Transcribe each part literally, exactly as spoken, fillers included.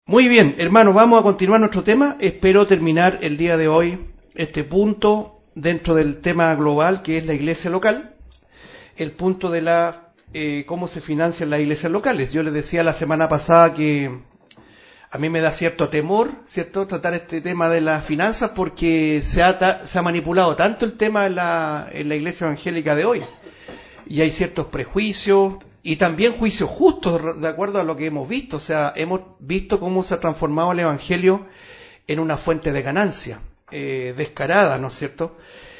Muy bien, hermanos, vamos a continuar nuestro tema. Espero terminar el día de hoy este punto dentro del tema global que es la iglesia local, el punto de la eh, cómo se financian las iglesias locales. Yo les decía la semana pasada que a mí me da cierto temor, cierto, tratar este tema de las finanzas porque se ha, ta, se ha manipulado tanto el tema en la, en la iglesia evangélica de hoy y hay ciertos prejuicios. Y también juicios justos, de acuerdo a lo que hemos visto. O sea, hemos visto cómo se ha transformado el Evangelio en una fuente de ganancia, eh, descarada, ¿no es cierto?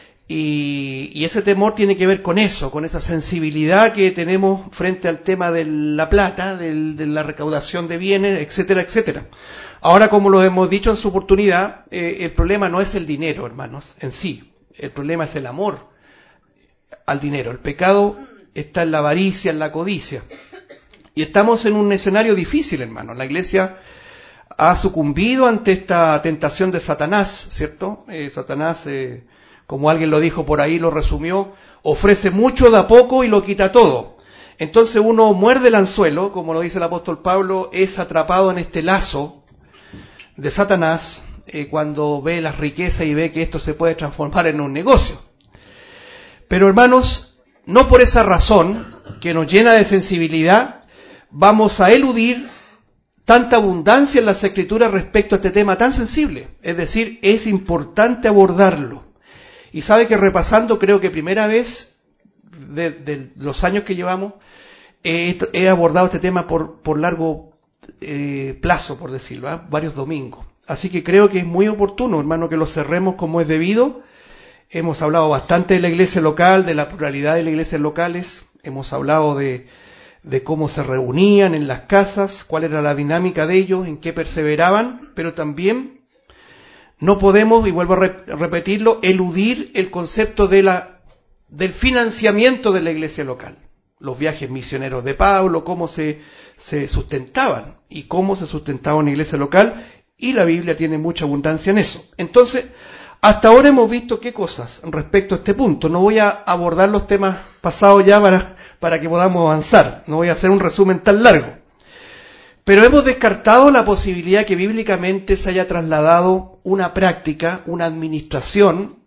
Y, y ese temor tiene que ver con eso, con esa sensibilidad que tenemos frente al tema de la plata, del, de la recaudación de bienes, etcétera, etcétera. Ahora, como lo hemos dicho en su oportunidad, eh, el problema no es el dinero, hermanos, en sí. El problema es el amor al dinero. El pecado está en la avaricia, en la codicia. Y estamos en un escenario difícil, hermano. La iglesia ha sucumbido ante esta tentación de Satanás, ¿cierto? Eh, Satanás, eh, como alguien lo dijo por ahí, lo resumió, ofrece mucho de a poco y lo quita todo. Entonces uno muerde el anzuelo, como lo dice el apóstol Pablo, es atrapado en este lazo de Satanás eh, cuando ve las riquezas y ve que esto se puede transformar en un negocio. Pero, hermanos, no por esa razón, que nos llena de sensibilidad, vamos a eludir tanta abundancia en las Escrituras respecto a este tema tan sensible. Es decir, es importante abordarlo. Y sabe que repasando, creo que primera vez de, de los años que llevamos, eh, he abordado este tema por, por largo eh, plazo, por decirlo, ¿eh? varios domingos. Así que creo que es muy oportuno, hermano, que lo cerremos como es debido. Hemos hablado bastante de la iglesia local, de la pluralidad de las iglesias locales. Hemos hablado de, de cómo se reunían en las casas, cuál era la dinámica de ellos, en qué perseveraban, pero también no podemos, y vuelvo a re- repetirlo, eludir el concepto de la, del financiamiento de la iglesia local. Los viajes misioneros de Pablo, cómo se, se sustentaban y cómo se sustentaba una iglesia local, y la Biblia tiene mucha abundancia en eso. Entonces, hasta ahora hemos visto qué cosas respecto a este punto. No voy a abordar los temas pasados ya para, para que podamos avanzar. No voy a hacer un resumen tan largo. Pero hemos descartado la posibilidad que bíblicamente se haya trasladado una práctica, una administración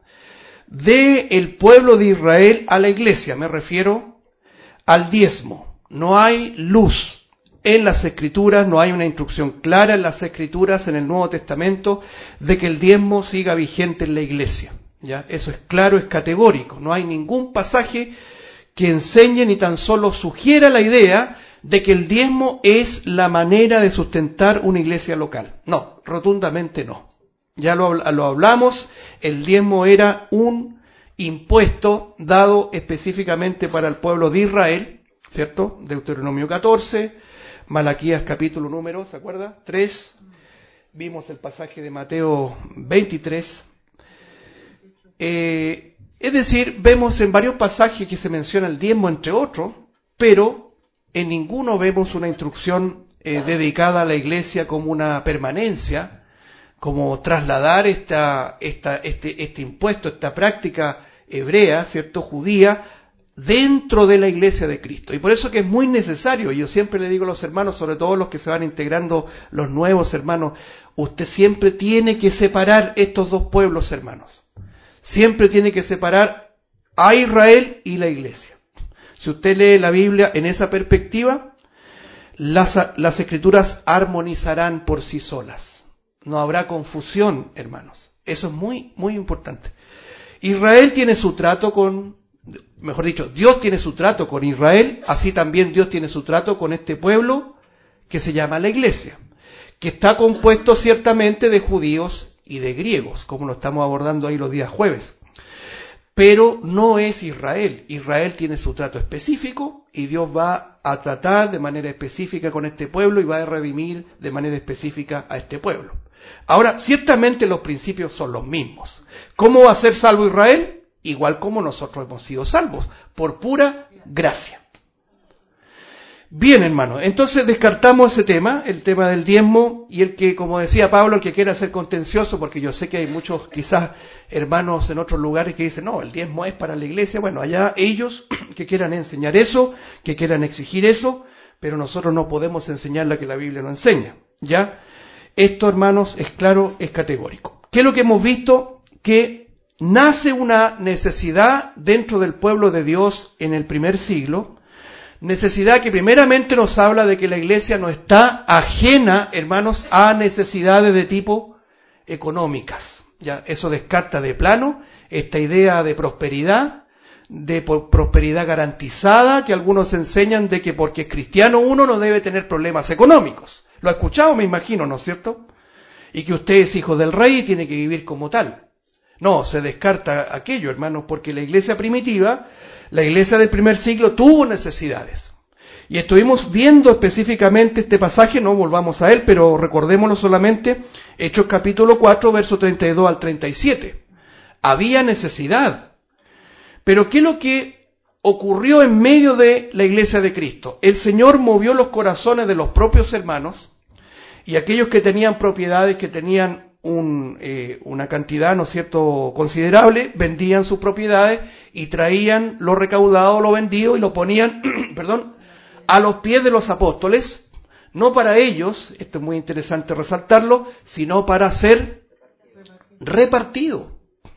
del pueblo de Israel a la iglesia. Me refiero al diezmo. No hay luz en las Escrituras, no hay una instrucción clara en las Escrituras, en el Nuevo Testamento, de que el diezmo siga vigente en la iglesia. ¿Ya? Eso es claro, es categórico. No hay ningún pasaje que enseñe ni tan solo sugiera la idea de que el diezmo es la manera de sustentar una iglesia local. No, rotundamente no. Ya lo, lo hablamos, el diezmo era un impuesto dado específicamente para el pueblo de Israel, ¿cierto? Deuteronomio catorce, Malaquías capítulo número, ¿se acuerda? tres. Vimos el pasaje de Mateo veintitrés. Eh, es decir, vemos en varios pasajes que se menciona el diezmo, entre otros, pero en ninguno vemos una instrucción eh, dedicada a la iglesia como una permanencia, como trasladar esta, esta, este, este impuesto, esta práctica hebrea, ¿cierto? Judía, dentro de la iglesia de Cristo. Y por eso que es muy necesario, y yo siempre le digo a los hermanos, sobre todo los que se van integrando, los nuevos hermanos, usted siempre tiene que separar estos dos pueblos, hermanos. Siempre tiene que separar a Israel y la iglesia. Si usted lee la Biblia en esa perspectiva, las, las escrituras armonizarán por sí solas. No habrá confusión, hermanos. Eso es muy, muy importante. Israel tiene su trato con Mejor dicho, Dios tiene su trato con Israel, así también Dios tiene su trato con este pueblo que se llama la iglesia, que está compuesto ciertamente de judíos y de griegos, como lo estamos abordando ahí los días jueves. Pero no es Israel. Israel tiene su trato específico y Dios va a tratar de manera específica con este pueblo y va a redimir de manera específica a este pueblo. Ahora, ciertamente los principios son los mismos. ¿Cómo va a ser salvo Israel? Igual como nosotros hemos sido salvos, por pura gracia. Bien, hermano, entonces descartamos ese tema, el tema del diezmo, y el que, como decía Pablo, el que quiera ser contencioso, porque yo sé que hay muchos quizás hermanos en otros lugares que dicen, no, el diezmo es para la iglesia. Bueno, allá ellos que quieran enseñar eso, que quieran exigir eso, pero nosotros no podemos enseñar lo que la Biblia no enseña, ¿ya? esto, hermanos, es claro, es categórico. ¿Qué es lo que hemos visto? Que nace una necesidad dentro del pueblo de Dios en el primer siglo, necesidad que primeramente nos habla de que la iglesia no está ajena, hermanos, a necesidades de tipo económicas. Ya, eso descarta de plano esta idea de prosperidad, de prosperidad garantizada, que algunos enseñan de que porque es cristiano uno no debe tener problemas económicos. Lo ha escuchado, me imagino, ¿no es cierto? Y que usted es hijo del rey y tiene que vivir como tal. No, se descarta aquello, hermanos, porque la iglesia primitiva, la iglesia del primer siglo, tuvo necesidades. Y estuvimos viendo específicamente este pasaje, no volvamos a él, pero recordémoslo solamente, Hechos capítulo cuatro, verso treinta y dos al treinta y siete. Había necesidad. Pero ¿qué es lo que ocurrió en medio de la iglesia de Cristo? El Señor movió los corazones de los propios hermanos y aquellos que tenían propiedades, que tenían un, eh, una cantidad, ¿no es cierto?, considerable, vendían sus propiedades y traían lo recaudado, lo vendido y lo ponían, perdón, a los pies de los apóstoles, no para ellos, esto es muy interesante resaltarlo, sino para ser repartido.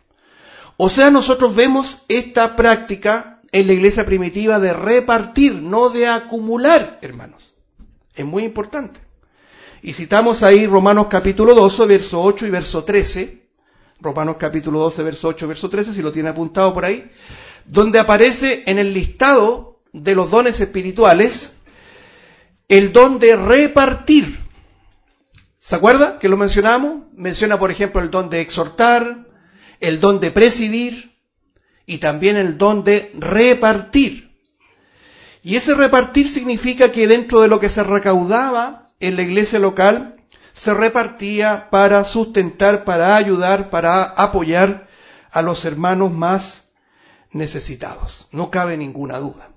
O sea, nosotros vemos esta práctica en la iglesia primitiva de repartir, no de acumular, hermanos. Es muy importante. Y citamos ahí Romanos capítulo doce, verso ocho y verso trece. Romanos capítulo doce, verso ocho y verso trece, si lo tiene apuntado por ahí. Donde aparece en el listado de los dones espirituales el don de repartir. ¿Se acuerda que lo mencionamos? Menciona, por ejemplo, el don de exhortar, el don de presidir y también el don de repartir. Y ese repartir significa que dentro de lo que se recaudaba en la iglesia local, se repartía para sustentar, para ayudar, para apoyar a los hermanos más necesitados. No cabe ninguna duda.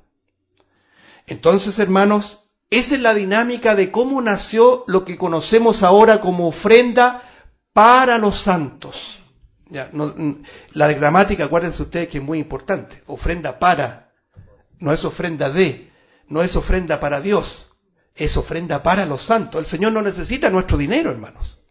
Entonces, hermanos, esa es la dinámica de cómo nació lo que conocemos ahora como ofrenda para los santos. Ya, no, la gramática, acuérdense ustedes que es muy importante. Ofrenda para, no es ofrenda de, no es ofrenda para Dios, es ofrenda para los santos. El Señor no necesita nuestro dinero, hermanos.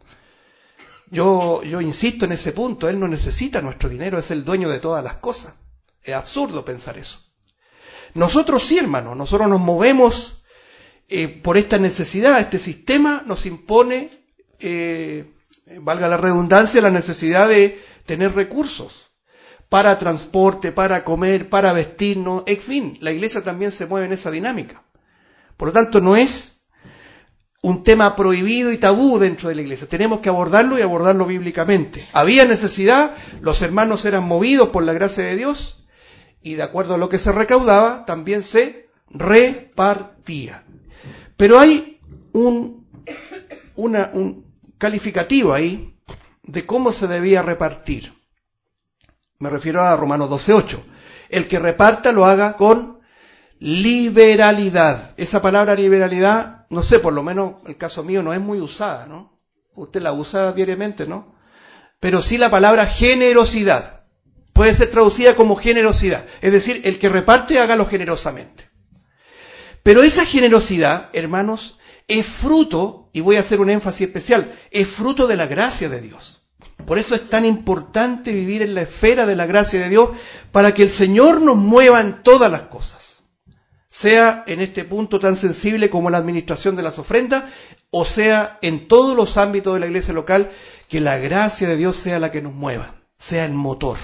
Yo, yo insisto en ese punto, Él no necesita nuestro dinero, es el dueño de todas las cosas. Es absurdo pensar eso. Nosotros sí, hermanos, nosotros nos movemos eh, por esta necesidad. Este sistema nos impone, eh, valga la redundancia, la necesidad de tener recursos para transporte, para comer, para vestirnos, en fin, la iglesia también se mueve en esa dinámica. Por lo tanto, no es un tema prohibido y tabú dentro de la iglesia. Tenemos que abordarlo y abordarlo bíblicamente. Había necesidad, los hermanos eran movidos por la gracia de Dios y de acuerdo a lo que se recaudaba, también se repartía. Pero hay un, una, un calificativo ahí de cómo se debía repartir. Me refiero a Romanos doce ocho. El que reparta lo haga con liberalidad. Esa palabra liberalidad, no sé, por lo menos el caso mío no es muy usada, ¿no? Usted la usa diariamente, ¿no? Pero sí la palabra generosidad. Puede ser traducida como generosidad. Es decir, el que reparte, hágalo generosamente. Pero esa generosidad, hermanos, es fruto, y voy a hacer un énfasis especial, es fruto de la gracia de Dios. Por eso es tan importante vivir en la esfera de la gracia de Dios, para que el Señor nos mueva en todas las cosas. Sea en este punto tan sensible como la administración de las ofrendas, o sea en todos los ámbitos de la iglesia local, que la gracia de Dios sea la que nos mueva, sea el motor.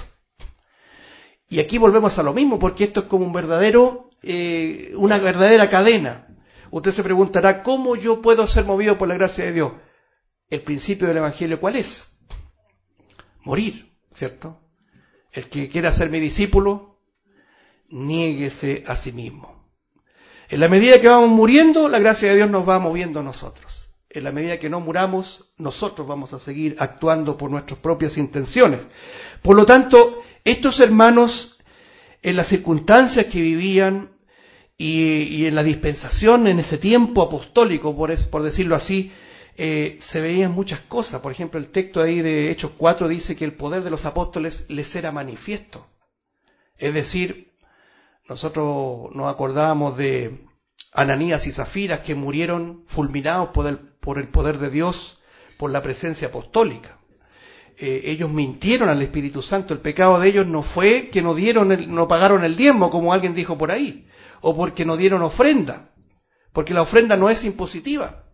Y aquí volvemos a lo mismo, porque esto es como un verdadero, eh, una verdadera cadena. Usted se preguntará, ¿cómo yo puedo ser movido por la gracia de Dios? El principio del Evangelio, ¿cuál es? Morir, ¿cierto? El que quiera ser mi discípulo, niéguese a sí mismo. En la medida que vamos muriendo, la gracia de Dios nos va moviendo a nosotros. En la medida que no muramos, nosotros vamos a seguir actuando por nuestras propias intenciones. Por lo tanto, estos hermanos, en las circunstancias que vivían y, y en la dispensación, en ese tiempo apostólico, por, es, por decirlo así, eh, se veían muchas cosas. Por ejemplo, el texto ahí de Hechos cuatro dice que el poder de los apóstoles les era manifiesto. Es decir, nosotros nos acordábamos de Ananías y Zafiras que murieron fulminados por el, por el poder de Dios, por la presencia apostólica. Eh, ellos mintieron al Espíritu Santo. El pecado de ellos no fue que no dieron, el, no pagaron el diezmo, como alguien dijo por ahí, o porque no dieron ofrenda, porque la ofrenda no es impositiva.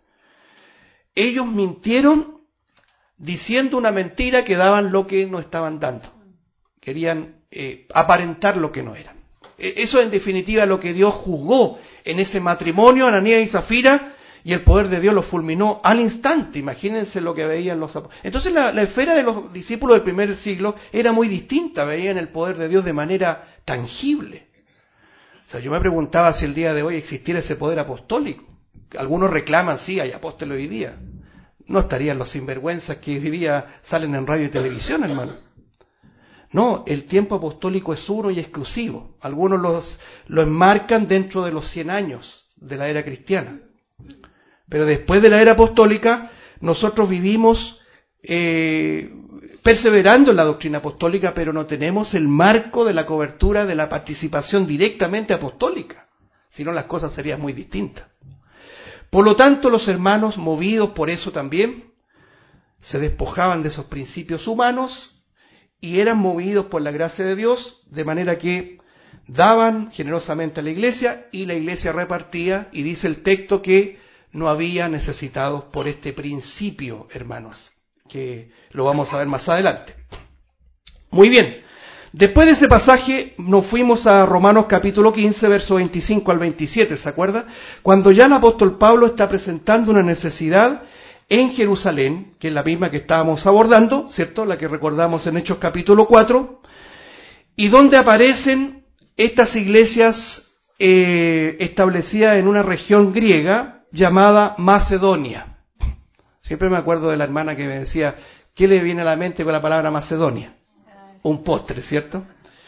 Ellos mintieron diciendo una mentira que daban lo que no estaban dando. Querían eh, aparentar lo que no eran. Eso en definitiva lo que Dios juzgó en ese matrimonio, Ananías y Zafira, y el poder de Dios los fulminó al instante. Imagínense lo que veían los apóstoles. Entonces la, la esfera de los discípulos del primer siglo era muy distinta, veían el poder de Dios de manera tangible. O sea, yo me preguntaba si el día de hoy existiera ese poder apostólico. Algunos reclaman, sí, hay apóstoles hoy día. No estarían los sinvergüenzas que hoy día salen en radio y televisión, hermano. No, el tiempo apostólico es uno y exclusivo. Algunos los, lo enmarcan dentro de los cien años de la era cristiana. Pero después de la era apostólica, nosotros vivimos eh, perseverando en la doctrina apostólica, pero no tenemos el marco de la cobertura de la participación directamente apostólica. Si no, las cosas serían muy distintas. Por lo tanto, los hermanos, movidos por eso también, se despojaban de esos principios humanos y eran movidos por la gracia de Dios, de manera que daban generosamente a la iglesia y la iglesia repartía, y dice el texto que no había necesitados por este principio, hermanos, que lo vamos a ver más adelante. Muy bien, después de ese pasaje nos fuimos a Romanos capítulo quince, verso veinticinco al veintisiete, ¿se acuerda? Cuando ya el apóstol Pablo está presentando una necesidad en Jerusalén, que es la misma que estábamos abordando, ¿cierto? La que recordamos en Hechos capítulo cuatro, y donde aparecen estas iglesias eh, establecidas en una región griega llamada Macedonia. Siempre me acuerdo de la hermana que me decía, ¿qué le viene a la mente con la palabra Macedonia? Un postre, ¿cierto?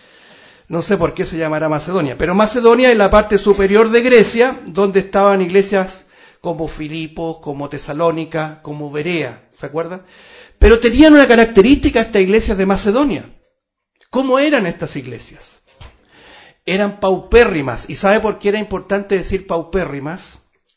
No sé por qué se llamará Macedonia, pero Macedonia es la parte superior de Grecia, donde estaban iglesias como Filipos, como Tesalónica, como Berea, ¿se acuerda? Pero tenían una característica estas iglesias de Macedonia. ¿Cómo eran estas iglesias? Eran paupérrimas. ¿Y sabe por qué era importante decir paupérrimas?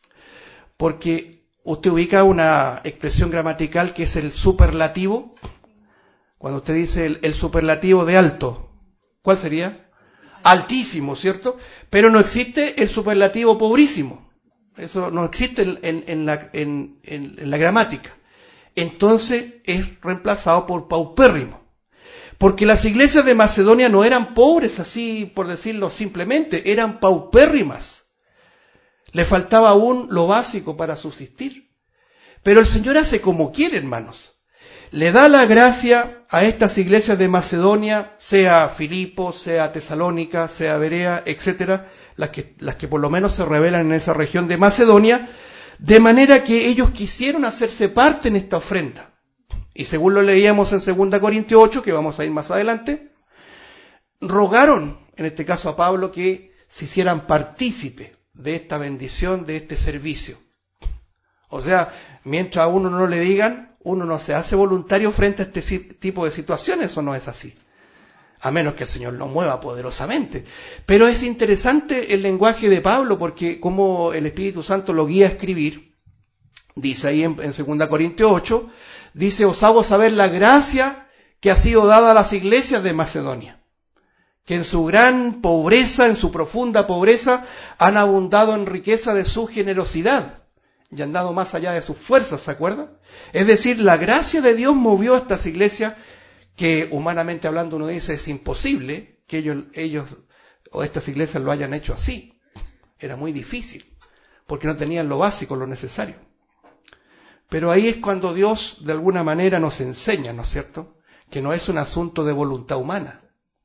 Porque usted ubica una expresión gramatical que es el superlativo. Cuando usted dice el, el superlativo de alto, ¿cuál sería? Altísimo, ¿cierto? Pero no existe el superlativo pobrísimo. Eso no existe en, en, en, la, en, en, en la gramática. Entonces es reemplazado por paupérrimo. Porque las iglesias de Macedonia no eran pobres, así por decirlo simplemente, eran paupérrimas. Le faltaba aún lo básico para subsistir. Pero el Señor hace como quiere, hermanos. Le da la gracia a estas iglesias de Macedonia, sea Filipos, sea Tesalónica, sea Berea, etcétera, las que, las que por lo menos se revelan en esa región de Macedonia, de manera que ellos quisieron hacerse parte en esta ofrenda. Y según lo leíamos en segunda Corintios ocho, que vamos a ir más adelante, rogaron, en este caso a Pablo, que se hicieran partícipe de esta bendición, de este servicio. O sea, mientras a uno no le digan, uno no se hace voluntario frente a este tipo de situaciones, eso no es así. A menos que el Señor lo mueva poderosamente. Pero es interesante el lenguaje de Pablo, porque como el Espíritu Santo lo guía a escribir, dice ahí en, en segunda Corintios ocho, dice, os hago saber la gracia que ha sido dada a las iglesias de Macedonia, que en su gran pobreza, en su profunda pobreza, han abundado en riqueza de su generosidad y han dado más allá de sus fuerzas, ¿se acuerdan? Es decir, la gracia de Dios movió a estas iglesias que, humanamente hablando, uno dice es imposible que ellos, ellos o estas iglesias lo hayan hecho así. Era muy difícil, porque no tenían lo básico, lo necesario. Pero ahí es cuando Dios, de alguna manera, nos enseña, ¿no es cierto?, que no es un asunto de voluntad humana.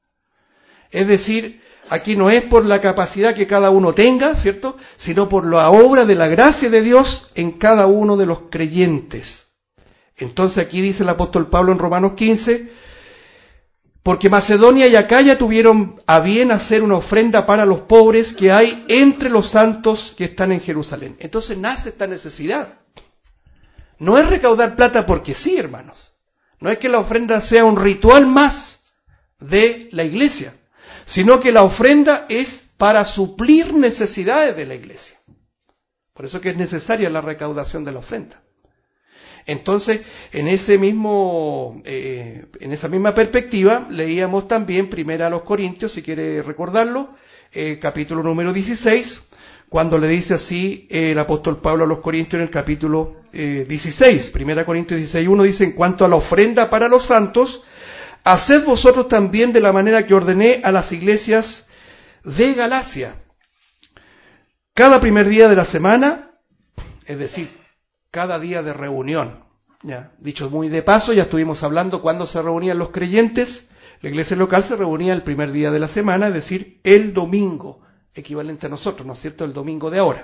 Es decir, aquí no es por la capacidad que cada uno tenga, ¿cierto?, sino por la obra de la gracia de Dios en cada uno de los creyentes. Entonces aquí dice el apóstol Pablo en Romanos quince, porque Macedonia y Acaya tuvieron a bien hacer una ofrenda para los pobres que hay entre los santos que están en Jerusalén. Entonces nace esta necesidad. No es recaudar plata porque sí, hermanos. No es que la ofrenda sea un ritual más de la iglesia, sino que la ofrenda es para suplir necesidades de la iglesia. Por eso que es necesaria la recaudación de la ofrenda. Entonces, en ese mismo, eh, en esa misma perspectiva, leíamos también Primera a los Corintios, si quiere recordarlo, eh, capítulo número dieciséis, cuando le dice así eh, el apóstol Pablo a los Corintios en el capítulo eh, dieciséis, Primera Corintios dieciséis uno, dice: en cuanto a la ofrenda para los santos, haced vosotros también de la manera que ordené a las iglesias de Galacia. Cada primer día de la semana, es decir, cada día de reunión. Ya, dicho muy de paso, ya estuvimos hablando cuando se reunían los creyentes. La iglesia local se reunía el primer día de la semana, es decir, el domingo, equivalente a nosotros, ¿no es cierto?, el domingo de ahora.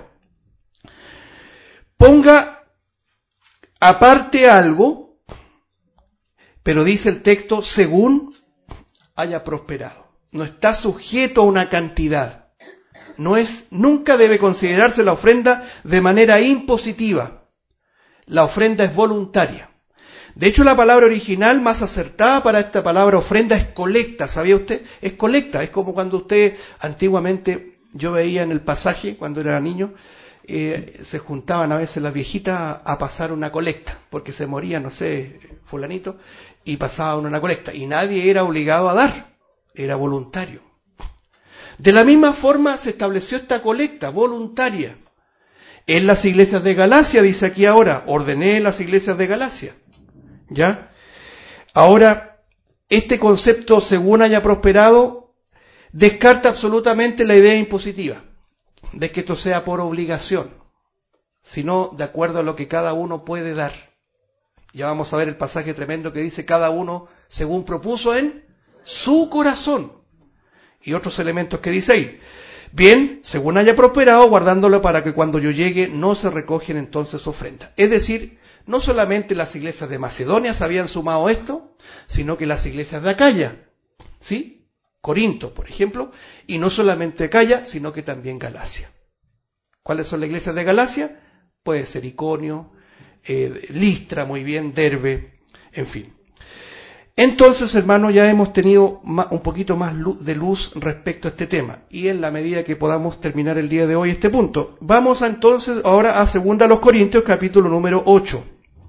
Ponga aparte algo, pero dice el texto, según haya prosperado. No está sujeto a una cantidad. No es, nunca debe considerarse la ofrenda de manera impositiva. La ofrenda es voluntaria. De hecho, la palabra original más acertada para esta palabra ofrenda es colecta. ¿Sabía usted? Es colecta. Es como cuando usted, antiguamente, yo veía en el pasaje, cuando era niño, eh, se juntaban a veces las viejitas a pasar una colecta, porque se moría, no sé, fulanito, y pasaban una colecta. Y nadie era obligado a dar, era voluntario. De la misma forma se estableció esta colecta voluntaria. En las iglesias de Galacia, dice aquí ahora, ordené las iglesias de Galacia. ¿Ya? Ahora, este concepto, según haya prosperado, descarta absolutamente la idea impositiva, de que esto sea por obligación, sino de acuerdo a lo que cada uno puede dar. Ya vamos a ver el pasaje tremendo que dice cada uno según propuso en su corazón. Y otros elementos que dice ahí. Bien, según haya prosperado, guardándolo para que cuando yo llegue no se recogen entonces ofrendas. Es decir, no solamente las iglesias de Macedonia se habían sumado a esto, sino que las iglesias de Acaya, ¿sí? Corinto, por ejemplo, y no solamente Acaya, sino que también Galacia. ¿Cuáles son las iglesias de Galacia? Puede ser Iconio, eh, Listra, muy bien, Derbe, en fin. Entonces, hermanos, ya hemos tenido un poquito más de luz respecto a este tema, y en la medida que podamos terminar el día de hoy este punto. Vamos a, entonces ahora a Segunda a los Corintios, capítulo número ocho.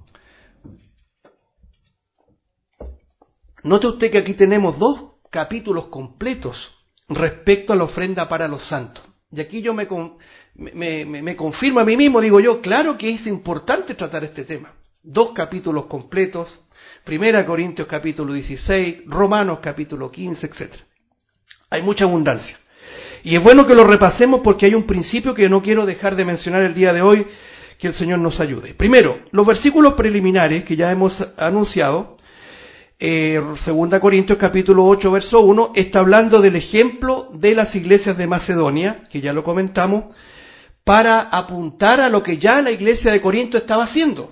Note usted que aquí tenemos dos capítulos completos respecto a la ofrenda para los santos. Y aquí yo me, me, me, me confirmo a mí mismo, digo yo, claro que es importante tratar este tema. Dos capítulos completos. Primera Corintios capítulo dieciséis, Romanos capítulo quince, etcétera. Hay mucha abundancia. Y es bueno que lo repasemos porque hay un principio que no quiero dejar de mencionar el día de hoy, que el Señor nos ayude. Primero, los versículos preliminares que ya hemos anunciado, eh, Segunda Corintios capítulo ocho, verso uno, está hablando del ejemplo de las iglesias de Macedonia, que ya lo comentamos, para apuntar a lo que ya la iglesia de Corinto estaba haciendo.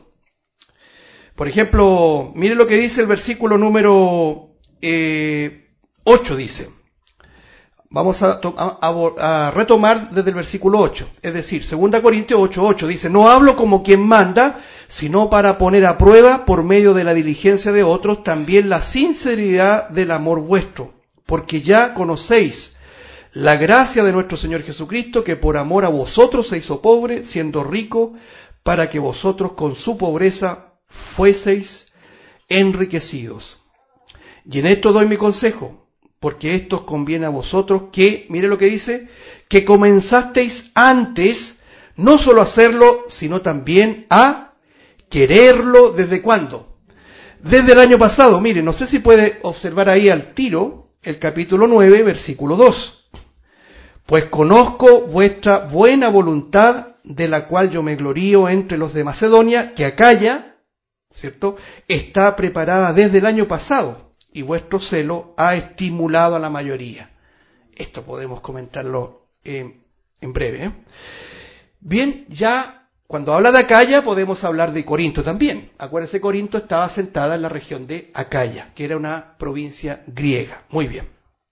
Por ejemplo, mire lo que dice el versículo número eh, ocho, dice. Vamos a, a, a retomar desde el versículo ocho. Es decir, Segunda Corintios ocho, ocho dice: no hablo como quien manda, sino para poner a prueba, por medio de la diligencia de otros, también la sinceridad del amor vuestro. Porque ya conocéis la gracia de nuestro Señor Jesucristo, que por amor a vosotros se hizo pobre, siendo rico, para que vosotros con su pobreza fueseis enriquecidos. Y en esto doy mi consejo, porque esto os conviene a vosotros que, mire lo que dice, que comenzasteis antes, no solo a hacerlo, sino también a quererlo. ¿Desde cuándo? Desde el año pasado. Mire, no sé si puede observar ahí al tiro el capítulo nueve, versículo dos. Pues conozco vuestra buena voluntad, de la cual yo me glorío entre los de Macedonia, que Acaya, ¿cierto?, está preparada desde el año pasado, y vuestro celo ha estimulado a la mayoría. Esto podemos comentarlo eh, en breve. ¿eh? Bien, ya cuando habla de Acaya podemos hablar de Corinto también. Acuérdense, Corinto estaba sentada en la región de Acaya, que era una provincia griega. Muy bien.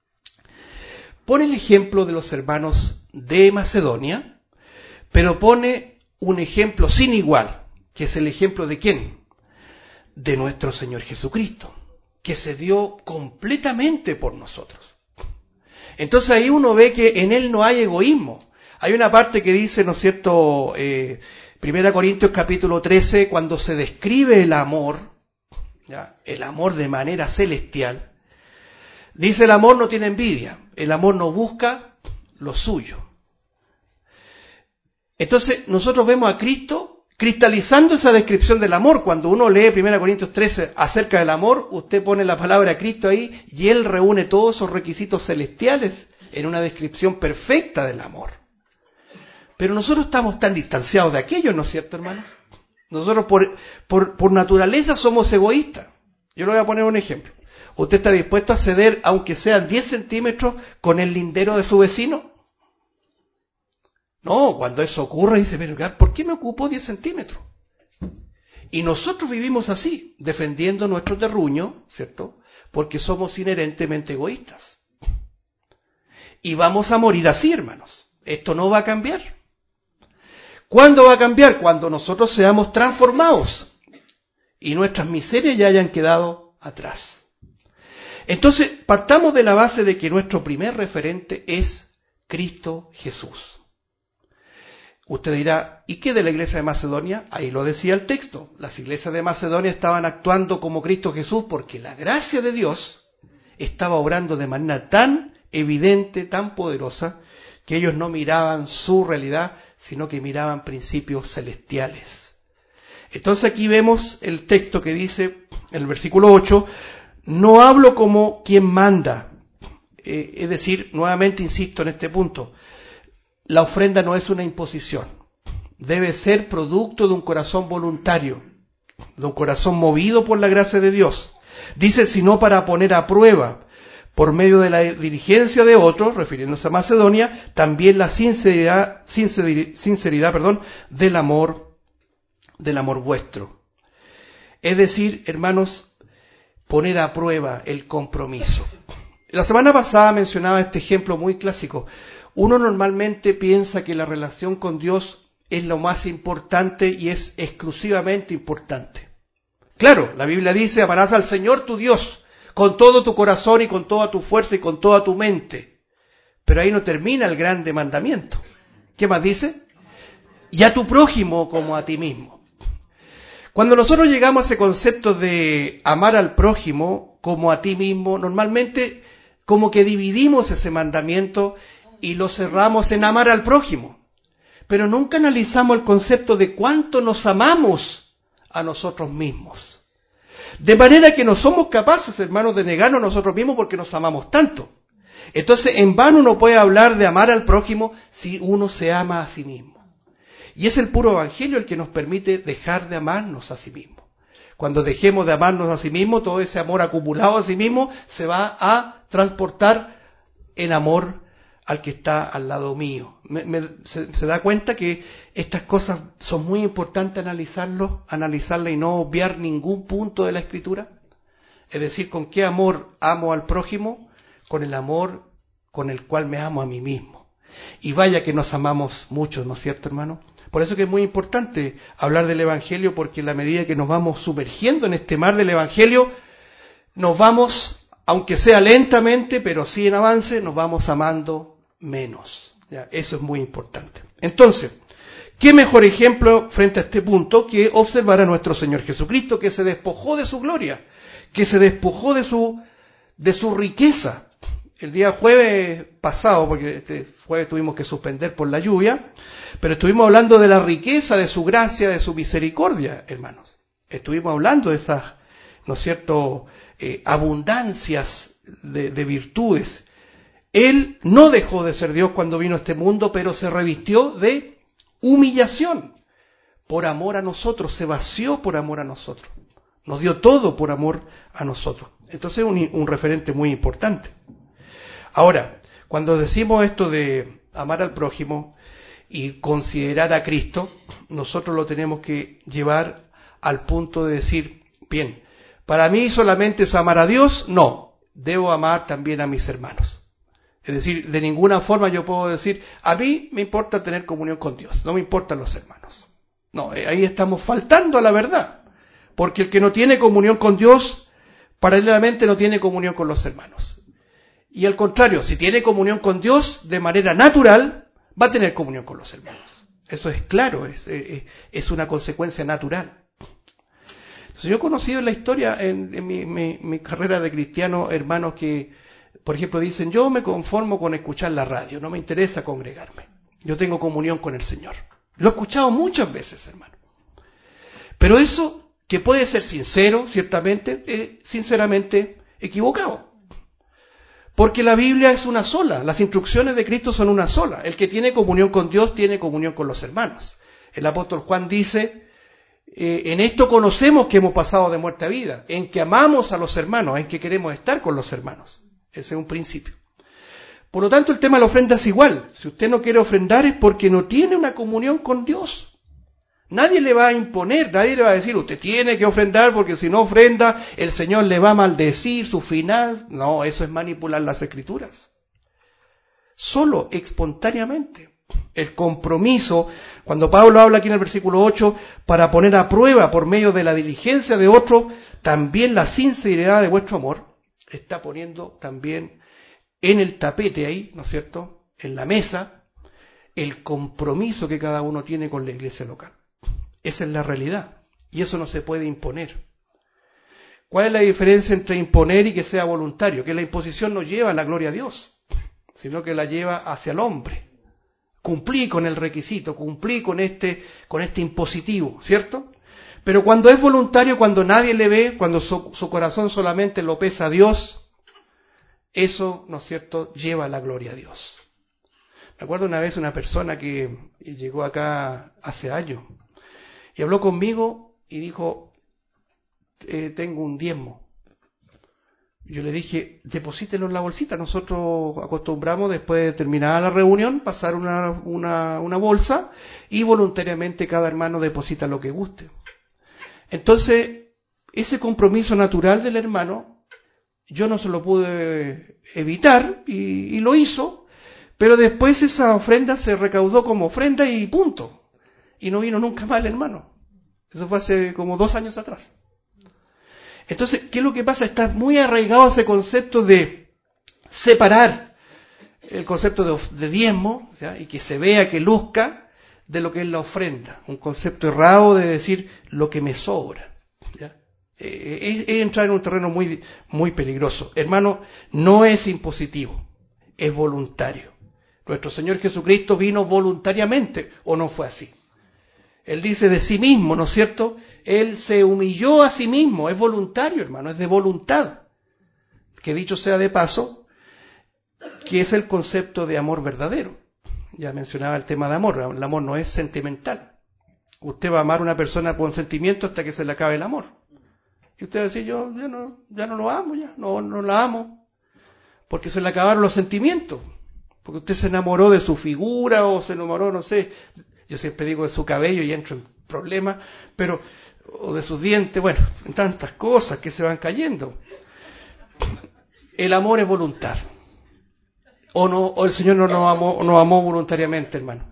Pone el ejemplo de los hermanos de Macedonia, pero pone un ejemplo sin igual, que es el ejemplo de ¿quién? De nuestro Señor Jesucristo, que se dio completamente por nosotros. Entonces ahí uno ve que en Él no hay egoísmo. Hay una parte que dice, ¿no es cierto?, eh, Primera Corintios capítulo trece, cuando se describe el amor, ¿ya? El amor de manera celestial, dice el amor no tiene envidia, el amor no busca lo suyo. Entonces nosotros vemos a Cristo cristalizando esa descripción del amor. Cuando uno lee Primera Corintios trece acerca del amor, usted pone la palabra Cristo ahí y Él reúne todos esos requisitos celestiales en una descripción perfecta del amor. Pero nosotros estamos tan distanciados de aquello, ¿no es cierto, hermanos? Nosotros por, por, por naturaleza somos egoístas. Yo le voy a poner un ejemplo. ¿Usted está dispuesto a ceder, aunque sean diez centímetros, con el lindero de su vecino? No, cuando eso ocurre, dice, pero ¿por qué me ocupó diez centímetros? Y nosotros vivimos así, defendiendo nuestro terruño, ¿cierto? Porque somos inherentemente egoístas. Y vamos a morir así, hermanos. Esto no va a cambiar. ¿Cuándo va a cambiar? Cuando nosotros seamos transformados y nuestras miserias ya hayan quedado atrás. Entonces, partamos de la base de que nuestro primer referente es Cristo Jesús. Usted dirá, ¿y qué de la iglesia de Macedonia? Ahí lo decía el texto. Las iglesias de Macedonia estaban actuando como Cristo Jesús porque la gracia de Dios estaba obrando de manera tan evidente, tan poderosa, que ellos no miraban su realidad, sino que miraban principios celestiales. Entonces aquí vemos el texto que dice, en el versículo ocho, no hablo como quien manda. Eh, es decir, nuevamente insisto en este punto, la ofrenda no es una imposición, debe ser producto de un corazón voluntario, de un corazón movido por la gracia de Dios. Dice, sino para poner a prueba, por medio de la diligencia de otros, refiriéndose a Macedonia, también la sinceridad, sinceridad, sinceridad perdón, del amor, del amor vuestro. Es decir, hermanos, poner a prueba el compromiso. La semana pasada mencionaba este ejemplo muy clásico. Uno normalmente piensa que la relación con Dios es lo más importante y es exclusivamente importante. Claro, la Biblia dice, amarás al Señor tu Dios con todo tu corazón y con toda tu fuerza y con toda tu mente. Pero ahí no termina el grande mandamiento. ¿Qué más dice? Y a tu prójimo como a ti mismo. Cuando nosotros llegamos a ese concepto de amar al prójimo como a ti mismo, normalmente como que dividimos ese mandamiento y lo cerramos en amar al prójimo. Pero nunca analizamos el concepto de cuánto nos amamos a nosotros mismos. De manera que no somos capaces, hermanos, de negarnos a nosotros mismos porque nos amamos tanto. Entonces, en vano uno puede hablar de amar al prójimo si uno se ama a sí mismo. Y es el puro evangelio el que nos permite dejar de amarnos a sí mismo. Cuando dejemos de amarnos a sí mismo, todo ese amor acumulado a sí mismo se va a transportar en amor al que está al lado mío. Me, me, se, se da cuenta que estas cosas son muy importantes analizarlo, analizarla y no obviar ningún punto de la Escritura. Es decir, ¿con qué amor amo al prójimo? Con el amor con el cual me amo a mí mismo. Y vaya que nos amamos mucho, ¿no es cierto, hermano? Por eso que es muy importante hablar del Evangelio, porque en la medida que nos vamos sumergiendo en este mar del Evangelio, nos vamos, aunque sea lentamente, pero sí en avance, nos vamos amando menos. ¿Ya? Eso es muy importante. Entonces, ¿qué mejor ejemplo frente a este punto que observar a nuestro Señor Jesucristo, que se despojó de su gloria, que se despojó de su, de su riqueza? El día jueves pasado, porque este jueves tuvimos que suspender por la lluvia, pero estuvimos hablando de la riqueza, de su gracia, de su misericordia, hermanos. Estuvimos hablando de esas, ¿no es cierto?, eh, abundancias de, de virtudes. Él no dejó de ser Dios cuando vino a este mundo, pero se revistió de humillación por amor a nosotros, se vació por amor a nosotros, nos dio todo por amor a nosotros. Entonces un, un referente muy importante. Ahora, cuando decimos esto de amar al prójimo y considerar a Cristo, nosotros lo tenemos que llevar al punto de decir, bien, para mí solamente es amar a Dios, no, debo amar también a mis hermanos. Es decir, de ninguna forma yo puedo decir, a mí me importa tener comunión con Dios, no me importan los hermanos. No, ahí estamos faltando a la verdad, porque el que no tiene comunión con Dios, paralelamente no tiene comunión con los hermanos. Y al contrario, si tiene comunión con Dios de manera natural, va a tener comunión con los hermanos. Eso es claro, es, es, es una consecuencia natural. Entonces, yo he conocido en la historia, en, en mi, mi, mi carrera de cristiano, hermanos que, por ejemplo, dicen, yo me conformo con escuchar la radio, no me interesa congregarme. Yo tengo comunión con el Señor. Lo he escuchado muchas veces, hermano. Pero eso, que puede ser sincero, ciertamente, es sinceramente equivocado. Porque la Biblia es una sola, las instrucciones de Cristo son una sola. El que tiene comunión con Dios tiene comunión con los hermanos. El apóstol Juan dice, eh, en esto conocemos que hemos pasado de muerte a vida, en que amamos a los hermanos, en que queremos estar con los hermanos. Ese es un principio. Por lo tanto, el tema de la ofrenda es igual. Si usted no quiere ofrendar es porque no tiene una comunión con Dios. Nadie le va a imponer, nadie le va a decir, usted tiene que ofrendar porque si no ofrenda, el Señor le va a maldecir su final. No, eso es manipular las Escrituras. Solo, espontáneamente. El compromiso, cuando Pablo habla aquí en el versículo ocho, para poner a prueba por medio de la diligencia de otro, también la sinceridad de vuestro amor, está poniendo también en el tapete ahí, ¿no es cierto?, en la mesa, el compromiso que cada uno tiene con la iglesia local. Esa es la realidad, y eso no se puede imponer. ¿Cuál es la diferencia entre imponer y que sea voluntario? Que la imposición no lleva a la gloria a Dios, sino que la lleva hacia el hombre. Cumplí con el requisito, cumplí con este, con este impositivo, ¿cierto? Pero cuando es voluntario, cuando nadie le ve, cuando su, su corazón solamente lo pesa a Dios, eso, ¿no es cierto?, lleva a la gloria a Dios. Me acuerdo una vez una persona que llegó acá hace años, y habló conmigo y dijo, eh, tengo un diezmo. Yo le dije, deposítelo en la bolsita. Nosotros acostumbramos, después de terminar la reunión, pasar una, una, una bolsa y voluntariamente cada hermano deposita lo que guste. Entonces, ese compromiso natural del hermano, yo no se lo pude evitar y, y lo hizo, pero después esa ofrenda se recaudó como ofrenda y punto. Y no vino nunca más el hermano. Eso fue hace como dos años atrás. Entonces, ¿qué es lo que pasa? Está muy arraigado ese concepto de separar el concepto de, de diezmo, ¿ya?, y que se vea, que luzca, de lo que es la ofrenda. Un concepto errado de decir lo que me sobra, ¿ya? Eh, es, es entrar en un terreno muy, muy peligroso. Hermano, no es impositivo, es voluntario. Nuestro Señor Jesucristo vino voluntariamente, ¿o no fue así? Él dice de sí mismo, ¿no es cierto? Él se humilló a sí mismo, es voluntario, hermano, es de voluntad. Que dicho sea de paso, que es el concepto de amor verdadero. Ya mencionaba el tema de amor, el amor no es sentimental. Usted va a amar a una persona con sentimiento hasta que se le acabe el amor. Y usted va a decir, yo ya no, ya no lo amo, ya no, no la amo, porque se le acabaron los sentimientos. Porque usted se enamoró de su figura o se enamoró, no sé, yo siempre digo de su cabello y entro en problemas, pero, o de sus dientes, bueno, en tantas cosas que se van cayendo. El amor es voluntad. O no, o el Señor no nos amó, nos amó voluntariamente, hermano.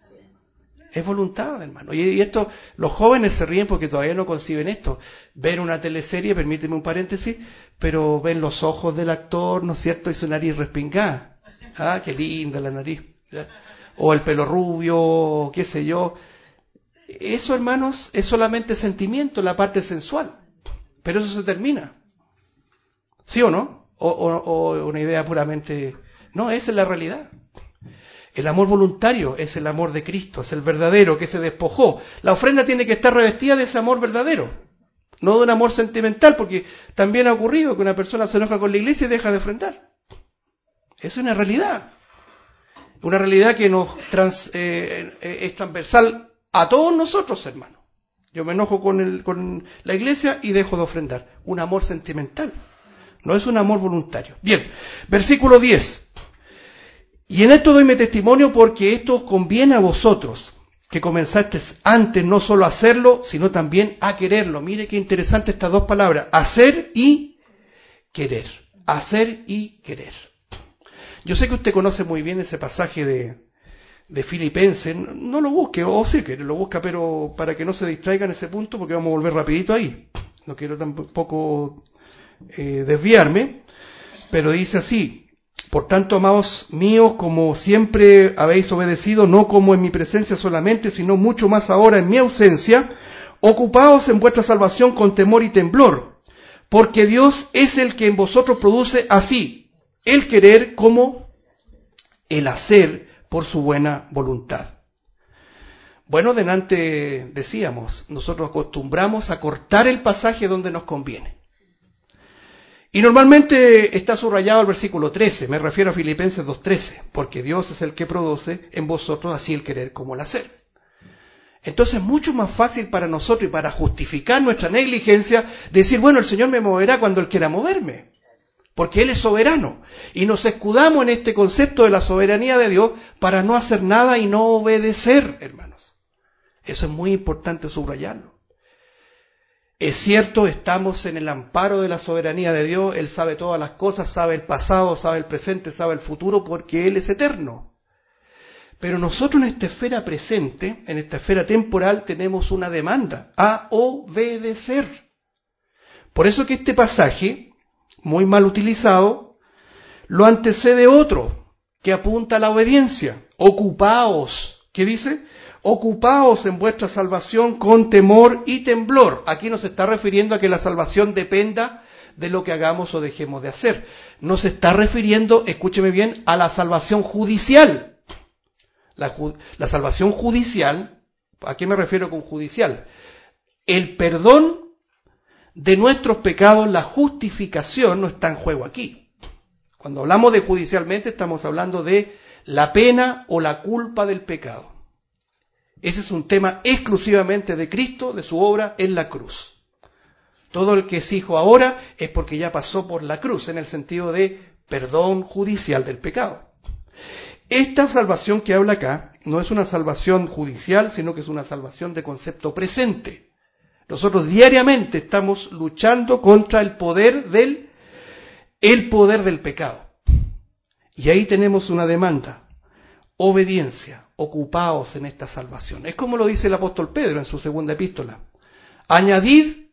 Es voluntad, hermano. Y, y esto, los jóvenes se ríen porque todavía no conciben esto. Ven una teleserie, permíteme un paréntesis, pero ven los ojos del actor, ¿no es cierto? Y su nariz respingada. Ah, qué linda la nariz, ¿ya? O el pelo rubio, qué sé yo. Eso, hermanos, es solamente sentimiento, la parte sensual. Pero eso se termina. ¿Sí o no? O, o, o una idea puramente... No, esa es la realidad. El amor voluntario es el amor de Cristo, es el verdadero que se despojó. La ofrenda tiene que estar revestida de ese amor verdadero, no de un amor sentimental, porque también ha ocurrido que una persona se enoja con la iglesia y deja de ofrendar. Es una realidad. Una realidad que nos trans, eh, es transversal a todos nosotros, hermanos. Yo me enojo con, el, con la iglesia y dejo de ofrendar. Un amor sentimental. No es un amor voluntario. Bien, versículo diez. Y en esto doyme testimonio porque esto os conviene a vosotros, que comenzasteis antes no solo a hacerlo, sino también a quererlo. Mire qué interesante estas dos palabras. Hacer y querer. Hacer y querer. Yo sé que usted conoce muy bien ese pasaje de, de Filipenses. No lo busque, o sí que lo busca, pero para que no se distraiga en ese punto, porque vamos a volver rapidito ahí. No quiero tampoco eh, desviarme, pero dice así. Por tanto, amados míos, como siempre habéis obedecido, no como en mi presencia solamente, sino mucho más ahora en mi ausencia, ocupaos en vuestra salvación con temor y temblor, porque Dios es el que en vosotros produce así el querer como el hacer por su buena voluntad. Bueno, delante decíamos, nosotros acostumbramos a cortar el pasaje donde nos conviene. Y normalmente está subrayado el versículo trece, me refiero a Filipenses dos trece, porque Dios es el que produce en vosotros así el querer como el hacer. Entonces es mucho más fácil para nosotros y para justificar nuestra negligencia decir, bueno, el Señor me moverá cuando Él quiera moverme, porque Él es soberano. Y nos escudamos en este concepto de la soberanía de Dios para no hacer nada y no obedecer, hermanos. Eso es muy importante subrayarlo. Es cierto, estamos en el amparo de la soberanía de Dios. Él sabe todas las cosas, sabe el pasado, sabe el presente, sabe el futuro, porque Él es eterno. Pero nosotros en esta esfera presente, en esta esfera temporal, tenemos una demanda a obedecer. Por eso que este pasaje, muy mal utilizado, lo antecede otro que apunta a la obediencia. Ocupaos. ¿Qué dice? Ocupaos en vuestra salvación con temor y temblor. Aquí nos está refiriendo a que la salvación dependa de lo que hagamos o dejemos de hacer. Nos está refiriendo, escúcheme bien, a la salvación judicial. La, la salvación judicial, ¿a qué me refiero con judicial? El perdón de nuestros pecados, la justificación no está en juego aquí. Cuando hablamos de judicialmente estamos hablando de la pena o la culpa del pecado. Ese es un tema exclusivamente de Cristo, de su obra en la cruz. Todo el que es hijo ahora es porque ya pasó por la cruz, en el sentido de perdón judicial del pecado. Esta salvación que habla acá no es una salvación judicial, sino que es una salvación de concepto presente. Nosotros diariamente estamos luchando contra el poder del, el poder del pecado. Y ahí tenemos una demanda. Obediencia. Ocupaos en esta salvación. Es como lo dice el apóstol Pedro en su segunda epístola. Añadid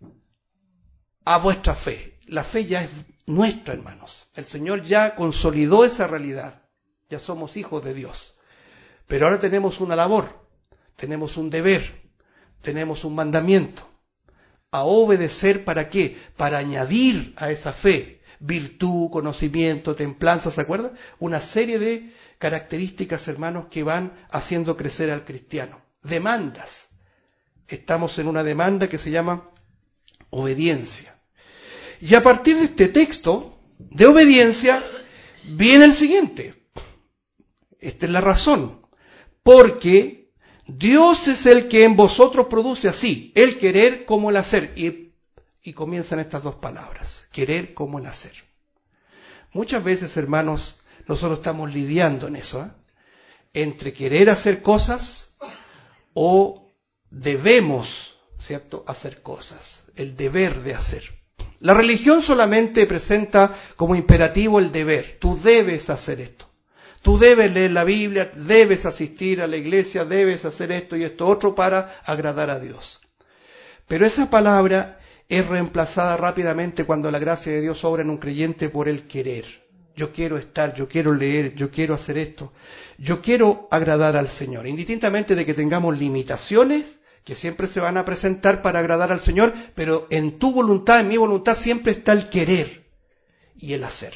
a vuestra fe. La fe ya es nuestra, hermanos. El Señor ya consolidó esa realidad. Ya somos hijos de Dios. Pero ahora tenemos una labor, tenemos un deber, tenemos un mandamiento. A obedecer, ¿para qué? Para añadir a esa fe virtud, conocimiento, templanza, ¿se acuerdan? Una serie de características, hermanos, que van haciendo crecer al cristiano. Demandas. Estamos en una demanda que se llama obediencia. Y a partir de este texto de obediencia viene el siguiente. Esta es la razón. Porque Dios es el que en vosotros produce así, el querer como el hacer. Y, y comienzan estas dos palabras, querer como el hacer. Muchas veces, hermanos, nosotros estamos lidiando en eso, ¿eh? Entre querer hacer cosas o debemos, ¿cierto?, hacer cosas, el deber de hacer. La religión solamente presenta como imperativo el deber, tú debes hacer esto, tú debes leer la Biblia, debes asistir a la iglesia, debes hacer esto y esto otro para agradar a Dios. Pero esa palabra es reemplazada rápidamente cuando la gracia de Dios obra en un creyente por el querer. Yo quiero estar, yo quiero leer, yo quiero hacer esto. Yo quiero agradar al Señor. Indistintamente de que tengamos limitaciones, que siempre se van a presentar para agradar al Señor, pero en tu voluntad, en mi voluntad, siempre está el querer y el hacer.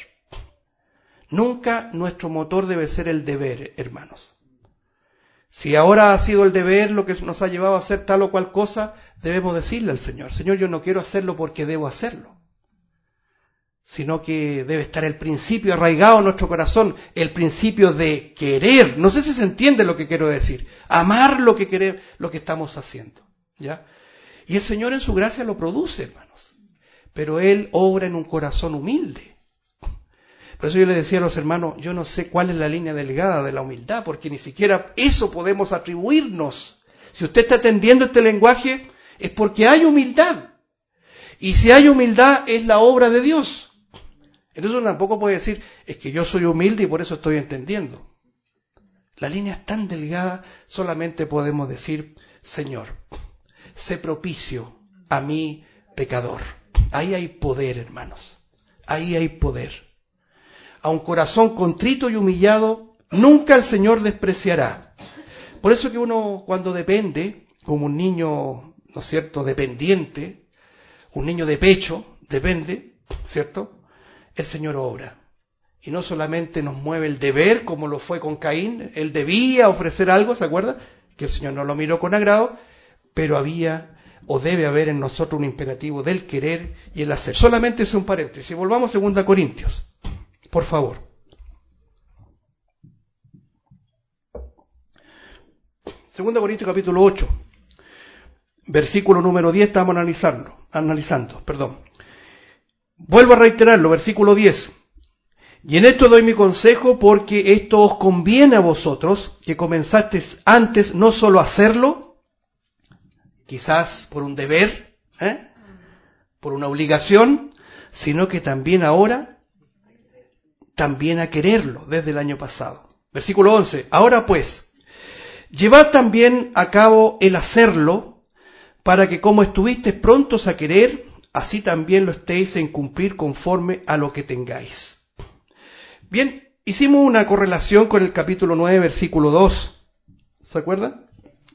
Nunca nuestro motor debe ser el deber, hermanos. Si ahora ha sido el deber lo que nos ha llevado a hacer tal o cual cosa, debemos decirle al Señor, Señor, yo no quiero hacerlo porque debo hacerlo, sino que debe estar el principio arraigado en nuestro corazón, el principio de querer. No sé si se entiende lo que quiero decir. Amar lo que queremos, lo que estamos haciendo, ¿ya? Y el Señor en su gracia lo produce, hermanos. Pero Él obra en un corazón humilde. Por eso yo le decía a los hermanos, yo no sé cuál es la línea delgada de la humildad, porque ni siquiera eso podemos atribuirnos. Si usted está atendiendo este lenguaje, es porque hay humildad. Y si hay humildad, es la obra de Dios. Entonces uno tampoco puede decir, es que yo soy humilde y por eso estoy entendiendo. La línea es tan delgada, solamente podemos decir, Señor, sé propicio a mi pecador. Ahí hay poder, hermanos. Ahí hay poder. a un corazón contrito y humillado, nunca el Señor despreciará. Por eso que uno cuando depende, como un niño, ¿no es cierto?, dependiente, un niño de pecho, depende, ¿cierto?, el Señor obra. Y no solamente nos mueve el deber, como lo fue con Caín, él debía ofrecer algo, ¿se acuerda? Que el Señor no lo miró con agrado, pero había o debe haber en nosotros un imperativo del querer y el hacer. Solamente es un paréntesis. Volvamos a segunda Corintios, por favor. segunda Corintios capítulo ocho, versículo número diez, estamos analizando, analizando, perdón. Vuelvo a reiterarlo, versículo diez. Y en esto doy mi consejo porque esto os conviene a vosotros, que comenzasteis antes no solo a hacerlo, quizás por un deber, ¿eh? por una obligación, sino que también ahora, también a quererlo desde el año pasado. Versículo once. Ahora pues, llevad también a cabo el hacerlo, para que como estuvisteis prontos a querer, así también lo estéis en cumplir conforme a lo que tengáis. Bien, hicimos una correlación con el capítulo nueve, versículo dos. ¿Se acuerdan?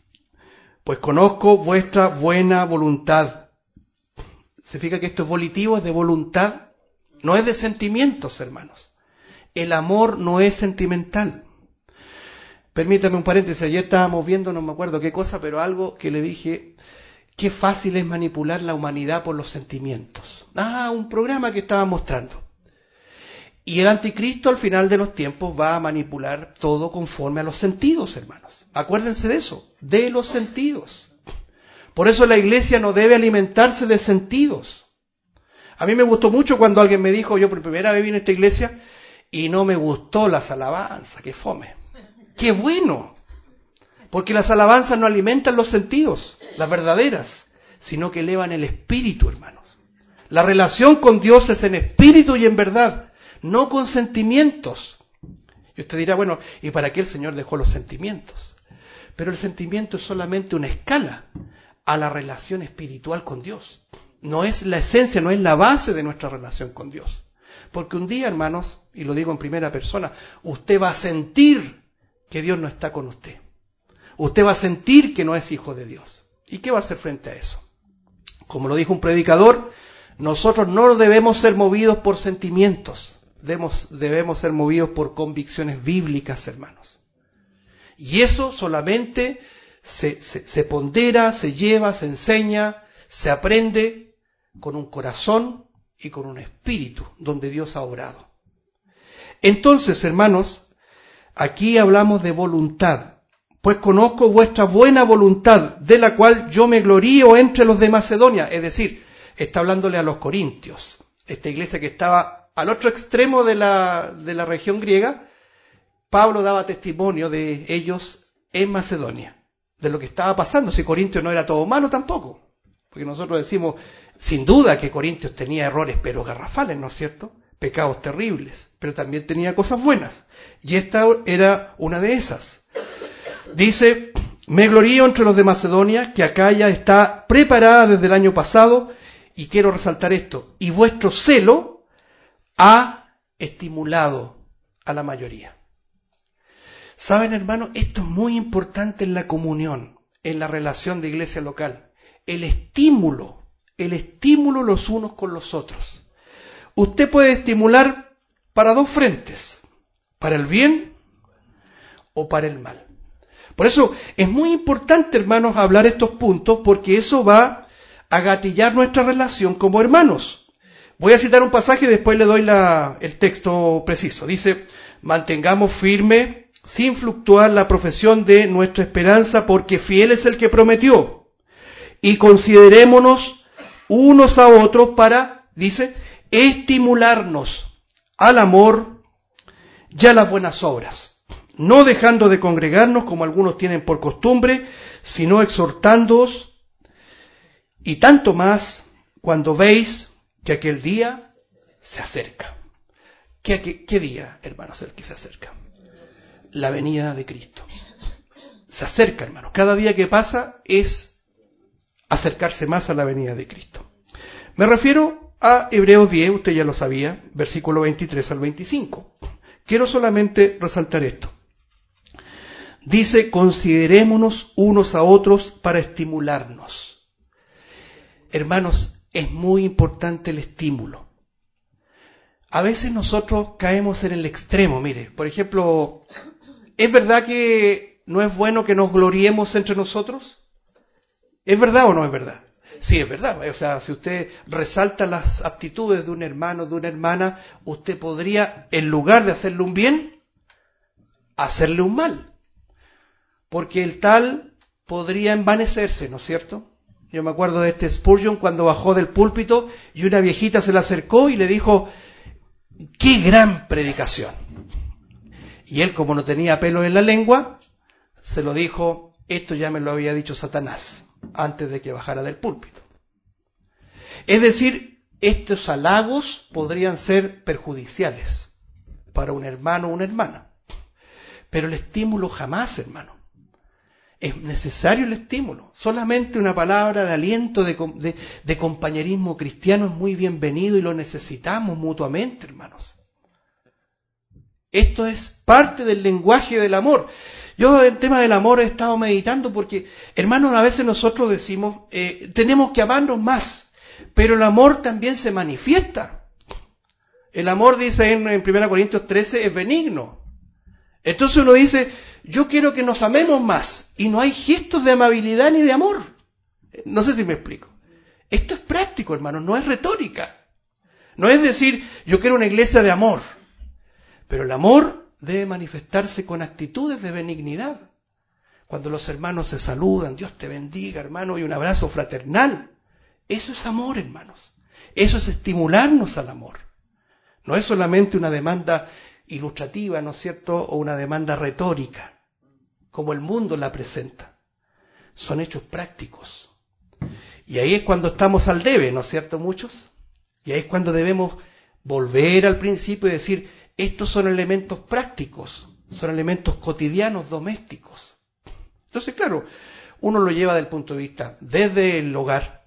Pues conozco vuestra buena voluntad. ¿Se fija que esto es volitivo, es de voluntad? No es de sentimientos, hermanos. El amor no es sentimental. Permítame un paréntesis, ayer estábamos viendo, no me acuerdo qué cosa, pero algo que le dije, qué fácil es manipular la humanidad por los sentimientos. Ah, un programa que estaba mostrando. Y el anticristo al final de los tiempos va a manipular todo conforme a los sentidos, hermanos. Acuérdense de eso, de los sentidos. Por eso la iglesia no debe alimentarse de sentidos. A mí me gustó mucho cuando alguien me dijo, yo por primera vez vine a esta iglesia y no me gustó las alabanzas, qué fome. ¡Qué bueno! Porque las alabanzas no alimentan los sentidos, las verdaderas, sino que elevan el espíritu, hermanos. La relación con Dios es en espíritu y en verdad, no con sentimientos. Y usted dirá, bueno, ¿y para qué el Señor dejó los sentimientos? Pero el sentimiento es solamente una escala a la relación espiritual con Dios. No es la esencia, no es la base de nuestra relación con Dios. Porque un día, hermanos, y lo digo en primera persona, usted va a sentir que Dios no está con usted. Usted va a sentir que no es hijo de Dios. ¿Y qué va a hacer frente a eso? Como lo dijo un predicador, nosotros no debemos ser movidos por sentimientos. Debemos, debemos ser movidos por convicciones bíblicas, hermanos. Y eso solamente se, se, se pondera, se lleva, se enseña, se aprende con un corazón y con un espíritu donde Dios ha obrado. Entonces, hermanos, aquí hablamos de voluntad. Pues conozco vuestra buena voluntad, de la cual yo me glorío entre los de Macedonia. Es decir, está hablándole a los corintios, esta iglesia que estaba al otro extremo de la, de la región griega. Pablo daba testimonio de ellos en Macedonia, de lo que estaba pasando. Si Corintios no era todo malo tampoco, porque nosotros decimos, sin duda que Corintios tenía errores, pero garrafales, ¿no es cierto? Pecados terribles, pero también tenía cosas buenas. Y esta era una de esas. Dice, me glorío entre los de Macedonia, que Acaya está preparada desde el año pasado, y quiero resaltar esto, y vuestro celo ha estimulado a la mayoría. Saben, hermanos, esto es muy importante en la comunión, en la relación de iglesia local. El estímulo, el estímulo los unos con los otros. Usted puede estimular para dos frentes, para el bien o para el mal. Por eso es muy importante, hermanos, hablar estos puntos, porque eso va a gatillar nuestra relación como hermanos. Voy a citar un pasaje y después le doy la, el texto preciso. Dice, mantengamos firme, sin fluctuar, la profesión de nuestra esperanza, porque fiel es el que prometió. Y considerémonos unos a otros para, dice, estimularnos al amor y a las buenas obras, no dejando de congregarnos como algunos tienen por costumbre, sino exhortándoos, y tanto más cuando veis que aquel día se acerca. ¿Qué, qué, qué día, hermanos, el que se acerca? La venida de Cristo. Se acerca, hermanos. Cada día que pasa es acercarse más a la venida de Cristo. Me refiero a Hebreos diez, usted ya lo sabía, versículo veintitrés al veinticinco. quiero solamente resaltar esto. Dice, considerémonos unos a otros para estimularnos. Hermanos, es muy importante el estímulo. A veces nosotros caemos en el extremo, mire, por ejemplo, ¿es verdad que no es bueno que nos gloriemos entre nosotros? ¿Es verdad o no es verdad? Sí, es verdad. O sea, si usted resalta las aptitudes de un hermano, de una hermana, usted podría, en lugar de hacerle un bien, hacerle un mal. Porque el tal podría envanecerse, ¿no es cierto? Yo me acuerdo de este Spurgeon cuando bajó del púlpito y una viejita se le acercó y le dijo, ¡qué gran predicación! Y él, como no tenía pelo en la lengua, se lo dijo, esto ya me lo había dicho Satanás, antes de que bajara del púlpito. Es decir, estos halagos podrían ser perjudiciales para un hermano o una hermana. Pero el estímulo jamás, hermano. Es necesario el estímulo. Solamente una palabra de aliento, de, de, de compañerismo cristiano es muy bienvenido y lo necesitamos mutuamente, hermanos. Esto es parte del lenguaje del amor. Yo en tema del amor he estado meditando porque, hermanos, a veces nosotros decimos, eh, tenemos que amarnos más, pero el amor también se manifiesta. El amor, dice en, en primera Corintios trece, es benigno. Entonces uno dice, yo quiero que nos amemos más, y no hay gestos de amabilidad ni de amor. No sé si me explico. Esto es práctico, hermanos, no es retórica. No es decir, yo quiero una iglesia de amor. Pero el amor debe manifestarse con actitudes de benignidad. Cuando los hermanos se saludan, Dios te bendiga, hermano, y un abrazo fraternal. Eso es amor, hermanos. Eso es estimularnos al amor. No es solamente una demanda ilustrativa, ¿no es cierto?, o una demanda retórica, como el mundo la presenta. Son hechos prácticos. Y ahí es cuando estamos al debe, ¿no es cierto, muchos? Y ahí es cuando debemos volver al principio y decir, estos son elementos prácticos, son elementos cotidianos, domésticos. Entonces, claro, uno lo lleva del punto de vista desde el hogar.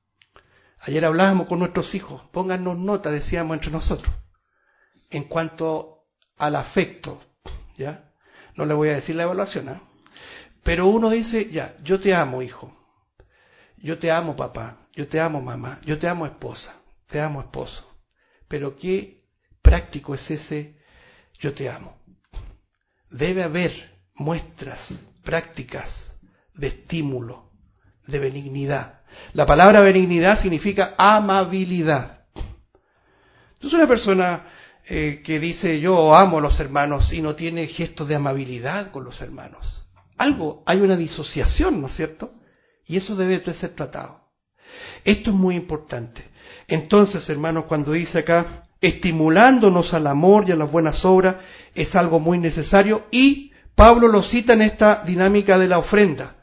Ayer hablábamos con nuestros hijos, póngannos nota, decíamos entre nosotros, en cuanto al afecto, ¿ya? No le voy a decir la evaluación, ¿eh? Pero uno dice, ya, yo te amo, hijo, yo te amo, papá, yo te amo, mamá, yo te amo, esposa, te amo, esposo. Pero qué práctico es ese yo te amo. Debe haber muestras prácticas de estímulo, de benignidad. La palabra benignidad significa amabilidad. Entonces una persona eh, que dice yo amo a los hermanos y no tiene gestos de amabilidad con los hermanos. Algo, hay una disociación, ¿no es cierto? Y eso debe de ser tratado. Esto es muy importante. Entonces, hermanos, cuando dice acá, estimulándonos al amor y a las buenas obras, es algo muy necesario, y Pablo lo cita en esta dinámica de la ofrenda,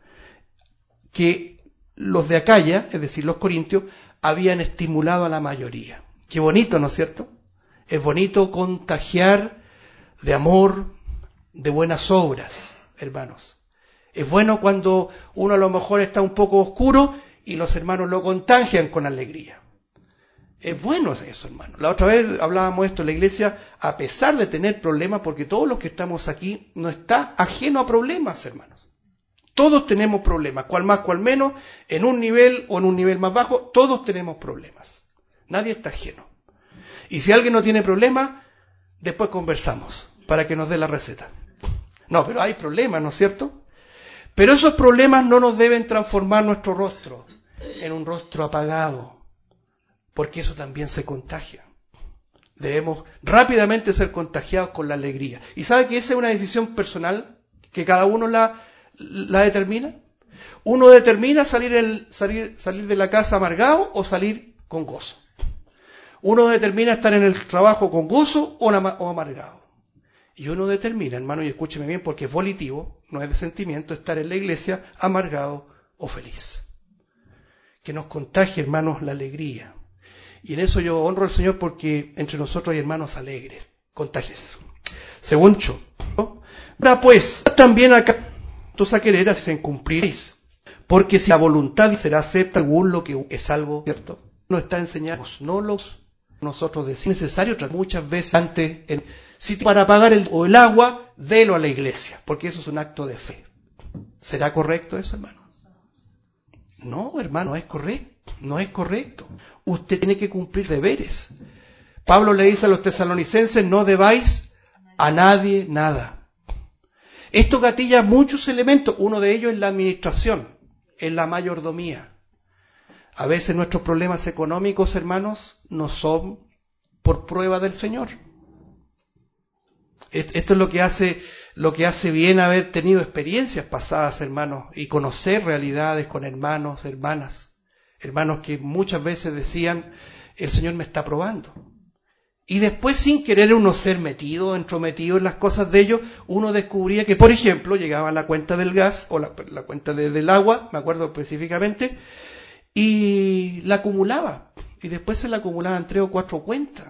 que los de Acaya, es decir, los corintios, habían estimulado a la mayoría. Qué bonito, ¿no es cierto? Es bonito contagiar de amor, de buenas obras, hermanos. Es bueno cuando uno a lo mejor está un poco oscuro y los hermanos lo contagian con alegría. Es bueno eso, hermano. La otra vez hablábamos esto en la iglesia, a pesar de tener problemas, porque todos los que estamos aquí no está ajeno a problemas, hermanos. Todos tenemos problemas, cual más, cual menos, en un nivel o en un nivel más bajo, todos tenemos problemas. Nadie está ajeno. Y si alguien no tiene problemas, después conversamos para que nos dé la receta. No, pero hay problemas, ¿no es cierto? Pero esos problemas no nos deben transformar nuestro rostro en un rostro apagado, porque eso también se contagia. Debemos rápidamente ser contagiados con la alegría. ¿Y sabe que esa es una decisión personal que cada uno la, la determina? Uno determina salir, el, salir, salir de la casa amargado o salir con gozo. Uno determina estar en el trabajo con gozo o, o amargado. Y uno determina, hermano, y escúcheme bien porque es volitivo, no es de sentimiento, estar en la iglesia amargado o feliz. Que nos contagie, hermanos, la alegría. Y en eso yo honro al Señor porque entre nosotros hay hermanos alegres, contagies. Segundo, ¿no? Ahora pues, también acá, tus a querer hacen cumpliréis, porque si la voluntad será acepta según lo que es algo, ¿cierto? No está enseñando, no los nosotros decimos, es necesario tratar muchas veces antes, en, si para pagar el, o el agua, délo a la iglesia, porque eso es un acto de fe. ¿Será correcto eso, hermano? No, hermano, no es correcto, no es correcto. Usted tiene que cumplir deberes. Pablo le dice a los tesalonicenses, no debáis a nadie nada. Esto gatilla muchos elementos, uno de ellos es la administración, es la mayordomía. A veces nuestros problemas económicos, hermanos, no son por prueba del Señor. Esto es lo que hace, lo que hace bien haber tenido experiencias pasadas, hermanos, y conocer realidades con hermanos, hermanas, hermanos que muchas veces decían, el Señor me está probando. Y después, sin querer uno ser metido, entrometido en las cosas de ellos, uno descubría que, por ejemplo, llegaba a la cuenta del gas, o la, la cuenta de, del agua, me acuerdo específicamente, y la acumulaba. Y después se la acumulaban tres o cuatro cuentas.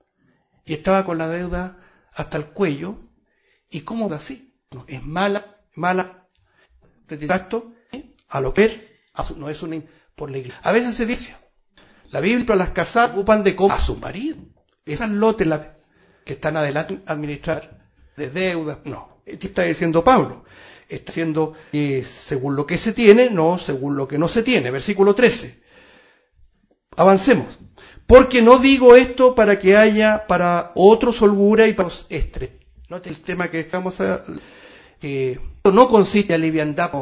Y estaba con la deuda hasta el cuello. ¿Y cómo da así? No, es mala, mala. De gasto, a lo que es, no es una, por la iglesia. A veces se dice, la Biblia, las casadas ocupan de cómo a su marido. Esas lotes la, que están adelante a administrar de deudas, no. Esto está diciendo Pablo. Está diciendo eh, según lo que se tiene, no según lo que no se tiene. Versículo trece. Avancemos. Porque no digo esto para que haya para otros holgura y para los estrés. Note el tema que estamos a, eh, no consiste en liviandad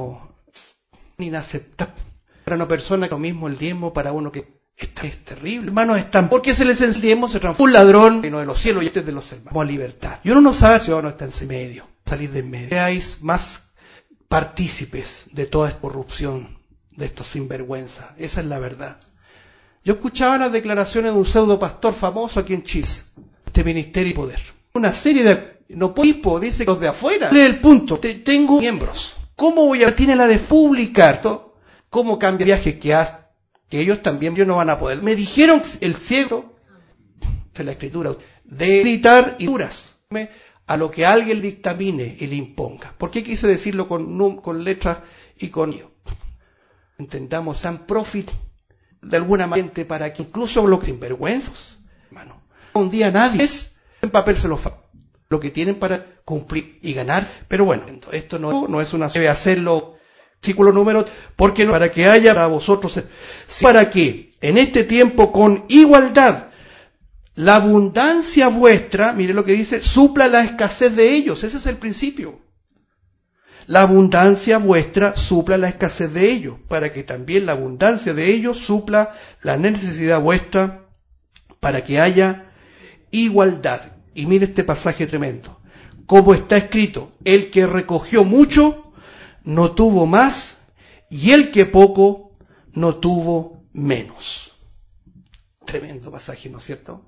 inaceptable para una persona que lo mismo el diezmo para uno que está, es terrible. Hermanos, están porque se les enseña el diezmo se transforma un ladrón en uno de los cielos y este es de los hermanos. Como a libertad. Y uno no sabe si uno está en medio, salir de en medio. Seáis más partícipes de toda esta corrupción de estos sinvergüenzas. Esa es la verdad. Yo escuchaba las declaraciones de un pseudo pastor famoso aquí en Chile, este ministerio y poder. Una serie de no puedo, dice los de afuera. ¿Cuál es el punto? Te, tengo miembros. ¿Cómo voy a tiene la de publicar? ¿Cómo cambia el viaje que hace? Que ellos también ellos no van a poder. Me dijeron el ciego, de la escritura, de editar y duras a lo que alguien dictamine y le imponga. ¿Por qué quise decirlo con, con letras y con ello? Entendamos, sean profit de alguna manera para que incluso los sinvergüenzos, hermano, un día nadie es en papel se lo fa lo que tienen para cumplir y ganar, pero bueno, esto no, no es una debe hacerlo versículo número porque no, para que haya para vosotros para que en este tiempo con igualdad la abundancia vuestra, mire lo que dice, supla la escasez de ellos, ese es el principio. La abundancia vuestra supla la escasez de ellos, para que también la abundancia de ellos supla la necesidad vuestra, para que haya igualdad. Y mire este pasaje tremendo. Como está escrito, el que recogió mucho, no tuvo más, y el que poco, no tuvo menos. Tremendo pasaje, ¿no es cierto?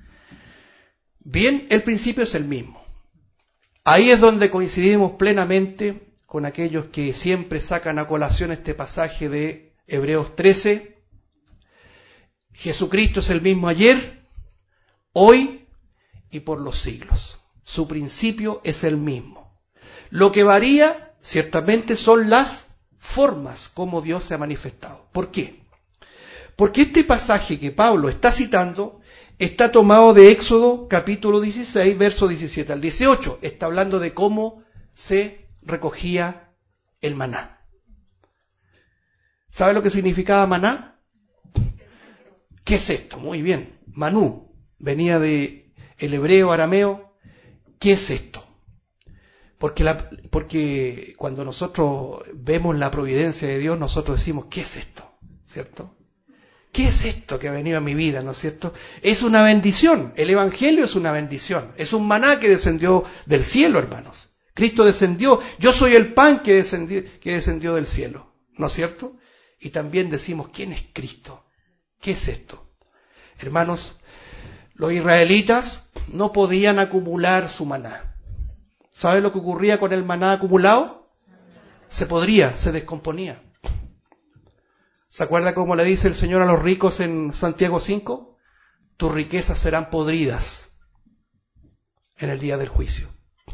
Bien, el principio es el mismo. Ahí es donde coincidimos plenamente con aquellos que siempre sacan a colación este pasaje de Hebreos trece. Jesucristo es el mismo ayer, hoy y por los siglos. Su principio es el mismo. Lo que varía, ciertamente, son las formas como Dios se ha manifestado. ¿Por qué? Porque este pasaje que Pablo está citando está tomado de Éxodo capítulo dieciséis, verso diecisiete al dieciocho. Está hablando de cómo se recogía el maná. ¿Sabe lo que significaba maná? ¿Qué es esto? Muy bien. Manú venía de el hebreo arameo. ¿Qué es esto? Porque, la, porque cuando nosotros vemos la providencia de Dios, nosotros decimos, ¿qué es esto? ¿Cierto? ¿Qué es esto que ha venido a mi vida? ¿No es cierto? Es una bendición. El Evangelio es una bendición. Es un maná que descendió del cielo, hermanos. Cristo descendió. Yo soy el pan que descendió, que descendió del cielo. ¿No es cierto? Y también decimos, ¿quién es Cristo? ¿Qué es esto? Hermanos, los israelitas no podían acumular su maná. ¿Sabe lo que ocurría con el maná acumulado? Se podría, se descomponía. ¿Se acuerda cómo le dice el Señor a los ricos en Santiago cinco? Tus riquezas serán podridas en el día del juicio.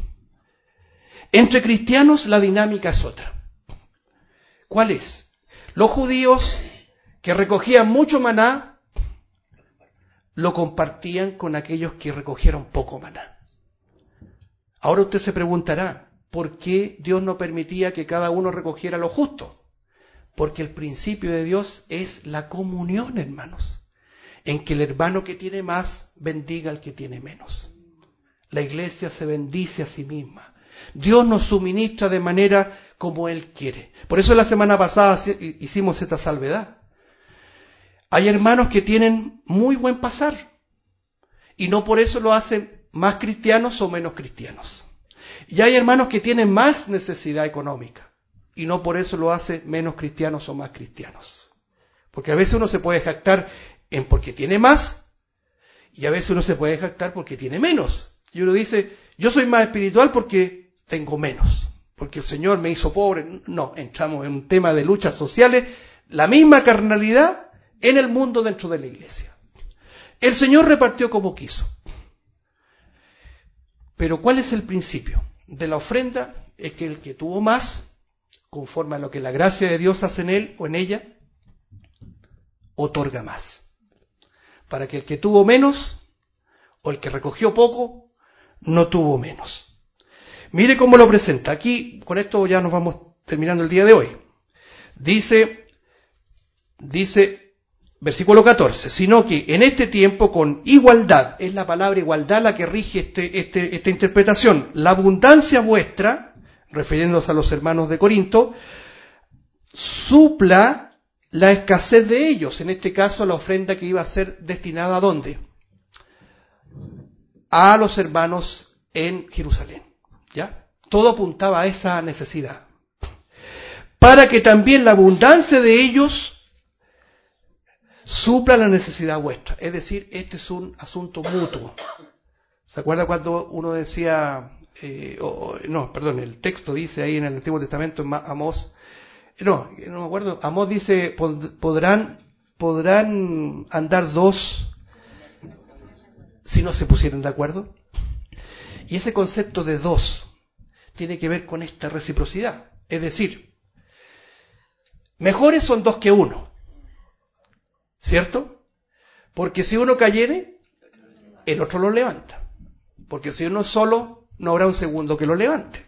Entre cristianos la dinámica es otra. ¿Cuál es? Los judíos que recogían mucho maná lo compartían con aquellos que recogieron poco maná. Ahora usted se preguntará, ¿por qué Dios no permitía que cada uno recogiera lo justo? Porque el principio de Dios es la comunión, hermanos, en que el hermano que tiene más bendiga al que tiene menos. La iglesia se bendice a sí misma. Dios nos suministra de manera como Él quiere. Por eso la semana pasada hicimos esta salvedad. Hay hermanos que tienen muy buen pasar y no por eso lo hacen más cristianos o menos cristianos. Y hay hermanos que tienen más necesidad económica y no por eso lo hace menos cristianos o más cristianos. Porque a veces uno se puede jactar en porque tiene más y a veces uno se puede jactar porque tiene menos. Y uno dice, yo soy más espiritual porque tengo menos, porque el Señor me hizo pobre. No, entramos en un tema de luchas sociales, la misma carnalidad en el mundo dentro de la iglesia. El Señor repartió como quiso. Pero ¿cuál es el principio de la ofrenda? Es que el que tuvo más, conforme a lo que la gracia de Dios hace en él o en ella, otorga más. Para que el que tuvo menos, o el que recogió poco, no tuvo menos. Mire cómo lo presenta. Aquí, con esto ya nos vamos terminando el día de hoy. Dice, dice, versículo catorce, sino que en este tiempo con igualdad, es la palabra igualdad la que rige este, este, esta interpretación, la abundancia vuestra, refiriéndose a los hermanos de Corinto, supla la escasez de ellos, en este caso la ofrenda que iba a ser destinada ¿a dónde? A los hermanos en Jerusalén, ¿ya? Todo apuntaba a esa necesidad. Para que también la abundancia de ellos supla la necesidad vuestra. Es decir, este es un asunto mutuo. ¿Se acuerda cuando uno decía, eh, oh, no, perdón, el texto dice ahí en el Antiguo Testamento, en Amós, no, no me acuerdo, Amós dice, podrán, podrán andar dos si no se pusieran de acuerdo. Y ese concepto de dos tiene que ver con esta reciprocidad. Es decir, mejores son dos que uno. ¿Cierto? Porque si uno cayere, el otro lo levanta. Porque si uno solo, no habrá un segundo que lo levante.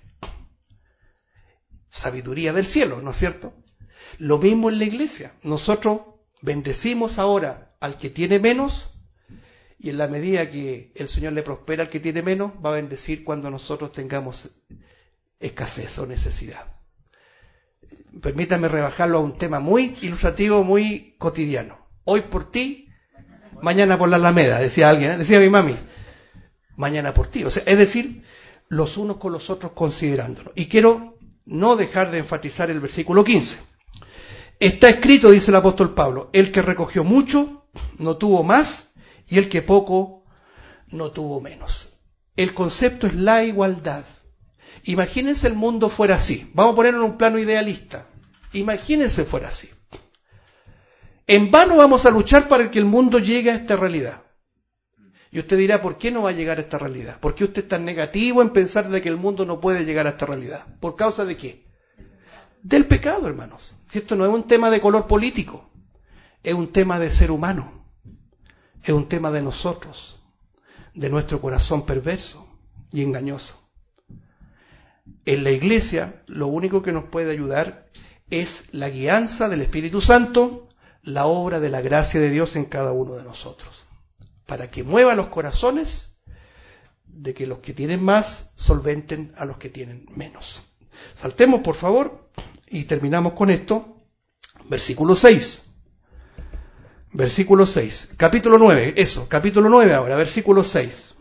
Sabiduría del cielo, ¿no es cierto? Lo mismo en la iglesia. Nosotros bendecimos ahora al que tiene menos y en la medida que el Señor le prospera al que tiene menos, va a bendecir cuando nosotros tengamos escasez o necesidad. Permítame rebajarlo a un tema muy ilustrativo, muy cotidiano. Hoy por ti, mañana por la Alameda, decía alguien, ¿eh? Decía mi mami. Mañana por ti. O sea, es decir, los unos con los otros considerándonos. Y quiero no dejar de enfatizar el versículo quince. Está escrito, dice el apóstol Pablo, el que recogió mucho no tuvo más y el que poco no tuvo menos. El concepto es la igualdad. Imagínense el mundo fuera así. Vamos a ponerlo en un plano idealista. Imagínense fuera así. En vano vamos a luchar para que el mundo llegue a esta realidad. Y usted dirá, ¿por qué no va a llegar a esta realidad? ¿Por qué usted es tan negativo en pensar de que el mundo no puede llegar a esta realidad? ¿Por causa de qué? Del pecado, hermanos. Si esto no es un tema de color político, es un tema de ser humano. Es un tema de nosotros, de nuestro corazón perverso y engañoso. En la iglesia, lo único que nos puede ayudar es la guianza del Espíritu Santo, la obra de la gracia de Dios en cada uno de nosotros, para que mueva los corazones de que los que tienen más solventen a los que tienen menos. Saltemos, por favor, y terminamos con esto. Versículo seis. Versículo seis. Capítulo nueve, eso, capítulo nueve ahora, versículo seis.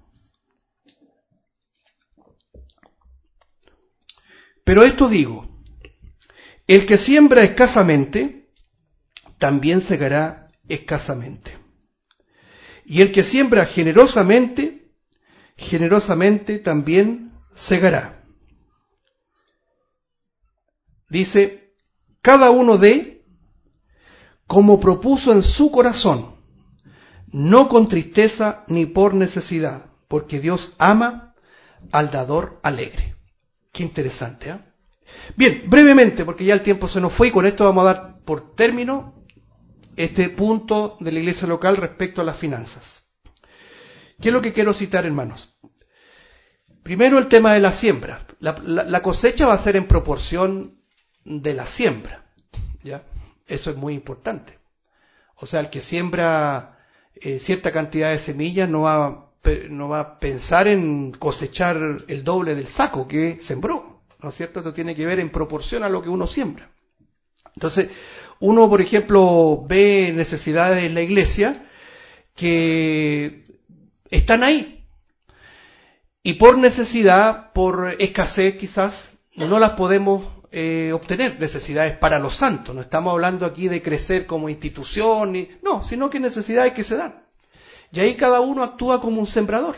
Pero esto digo, el que siembra escasamente, también segará escasamente. Y el que siembra generosamente, generosamente también segará. Dice, cada uno dé como propuso en su corazón, no con tristeza ni por necesidad, porque Dios ama al dador alegre. Qué interesante, ¿eh? Bien, brevemente, porque ya el tiempo se nos fue y con esto vamos a dar por término este punto de la iglesia local respecto a las finanzas. ¿Qué es lo que quiero citar, hermanos? Primero, el tema de la siembra. La, la, la cosecha va a ser en proporción de la siembra, ¿ya? Eso es muy importante. O sea, el que siembra eh, cierta cantidad de semillas no va, no va a pensar en cosechar el doble del saco que sembró, ¿no es cierto? Esto tiene que ver en proporción a lo que uno siembra. Entonces, uno, por ejemplo, ve necesidades en la iglesia que están ahí. Y por necesidad, por escasez quizás, no las podemos eh, obtener. Necesidades para los santos. No estamos hablando aquí de crecer como institución, ni, no, sino que necesidades que se dan. Y ahí cada uno actúa como un sembrador.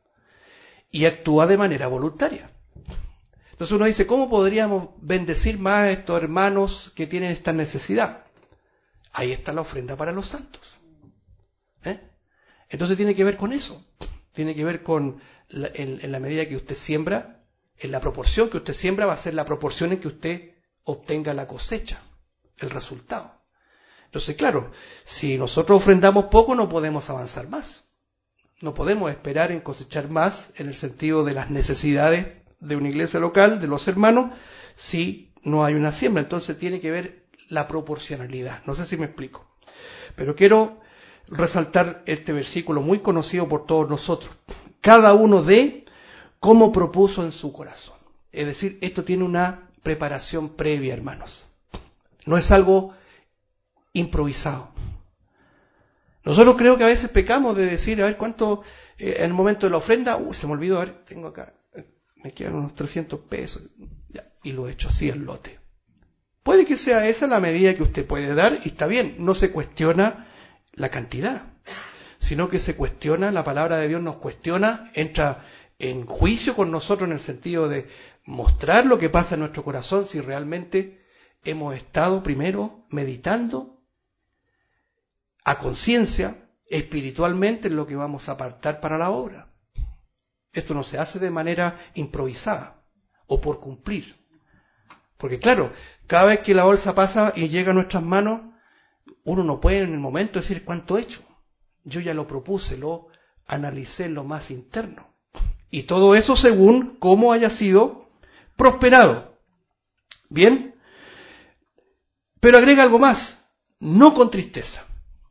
Y actúa de manera voluntaria. Entonces uno dice, ¿cómo podríamos bendecir más a estos hermanos que tienen esta necesidad? Ahí está la ofrenda para los santos. ¿Eh? Entonces tiene que ver con eso. Tiene que ver con, la, en, en la medida que usted siembra, en la proporción que usted siembra va a ser la proporción en que usted obtenga la cosecha, el resultado. Entonces, claro, si nosotros ofrendamos poco no podemos avanzar más. No podemos esperar en cosechar más en el sentido de las necesidades de una iglesia local, de los hermanos, si no hay una siembra. Entonces tiene que ver la proporcionalidad. No sé si me explico. Pero quiero resaltar este versículo muy conocido por todos nosotros. Cada uno dé como propuso en su corazón. Es decir, esto tiene una preparación previa, hermanos. No es algo improvisado. Nosotros creo que a veces pecamos de decir, a ver cuánto, eh, en el momento de la ofrenda, uh, se me olvidó, a ver, tengo acá, eh, me quedan unos trescientos pesos, ya, y lo he hecho así al lote. Puede que sea esa la medida que usted puede dar, y está bien, no se cuestiona la cantidad, sino que se cuestiona, la palabra de Dios nos cuestiona, entra en juicio con nosotros en el sentido de mostrar lo que pasa en nuestro corazón, si realmente hemos estado primero meditando a conciencia, espiritualmente, en lo que vamos a apartar para la obra. Esto no se hace de manera improvisada o por cumplir. Porque claro, cada vez que la bolsa pasa y llega a nuestras manos, uno no puede en el momento decir cuánto he hecho. Yo ya lo propuse, lo analicé en lo más interno. Y todo eso según cómo haya sido prosperado. Bien, pero agrega algo más, no con tristeza.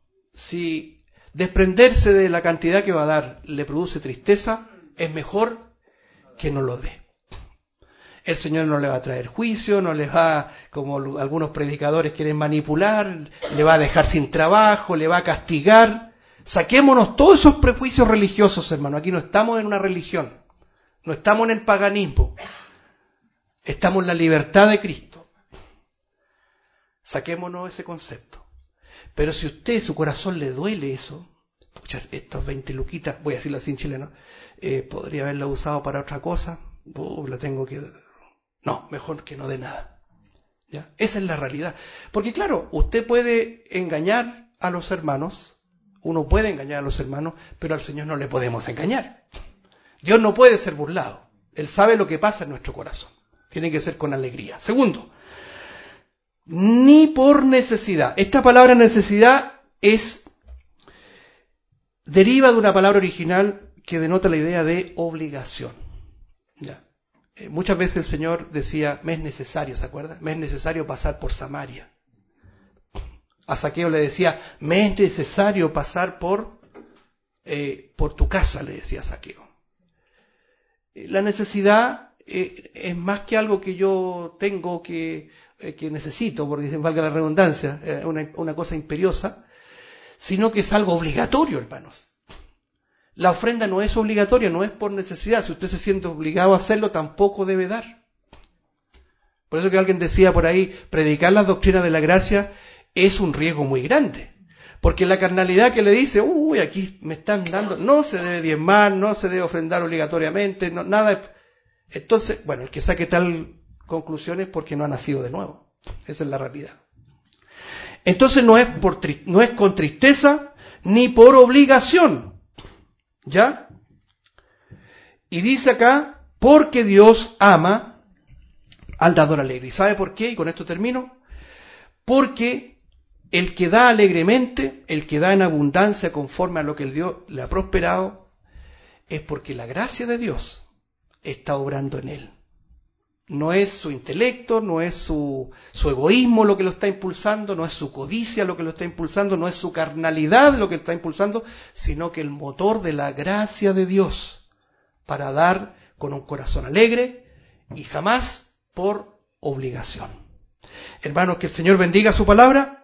Si desprenderse de la cantidad que va a dar le produce tristeza, es mejor que no lo dé. El Señor no le va a traer juicio, no le va, como algunos predicadores quieren manipular, le va a dejar sin trabajo, le va a castigar. Saquémonos todos esos prejuicios religiosos, hermano. Aquí no estamos en una religión, no estamos en el paganismo, estamos en la libertad de Cristo. Saquémonos ese concepto. Pero si usted, su corazón le duele eso, pucha, estos veinte luquitas, voy a decirlo así en chileno, eh, podría haberlo usado para otra cosa, uh, lo tengo que... No, mejor que no dé nada. ¿Ya? Esa es la realidad. Porque claro, usted puede engañar a los hermanos, uno puede engañar a los hermanos, pero al Señor no le podemos engañar. Dios no puede ser burlado. Él sabe lo que pasa en nuestro corazón. Tiene que ser con alegría. Segundo, ni por necesidad. Esta palabra necesidad es deriva de una palabra original que denota la idea de obligación. ¿Ya? Eh, muchas veces el Señor decía, me es necesario, ¿se acuerda? Me es necesario pasar por Samaria. A Zaqueo le decía, me es necesario pasar por, eh, por tu casa, le decía Zaqueo. Eh, la necesidad eh, es más que algo que yo tengo que, eh, que necesito, porque valga la redundancia, eh, una, una cosa imperiosa, sino que es algo obligatorio, hermanos. La ofrenda no es obligatoria, no es por necesidad. Si usted se siente obligado a hacerlo, tampoco debe dar. Por eso que alguien decía por ahí, predicar las doctrinas de la gracia es un riesgo muy grande. Porque la carnalidad que le dice, uy, aquí me están dando, no se debe diezmar, no se debe ofrendar obligatoriamente, no, nada. Entonces, bueno, el que saque tal conclusión es porque no ha nacido de nuevo. Esa es la realidad. Entonces no es, por, no es con tristeza ni por obligación. ¿Ya? Y dice acá, porque Dios ama al dador alegre. ¿Y sabe por qué? Y con esto termino. Porque el que da alegremente, el que da en abundancia conforme a lo que el Dios le ha prosperado, es porque la gracia de Dios está obrando en él. No es su intelecto, no es su, su egoísmo lo que lo está impulsando, no es su codicia lo que lo está impulsando, no es su carnalidad lo que lo está impulsando, sino que el motor de la gracia de Dios para dar con un corazón alegre y jamás por obligación. Hermanos, que el Señor bendiga su palabra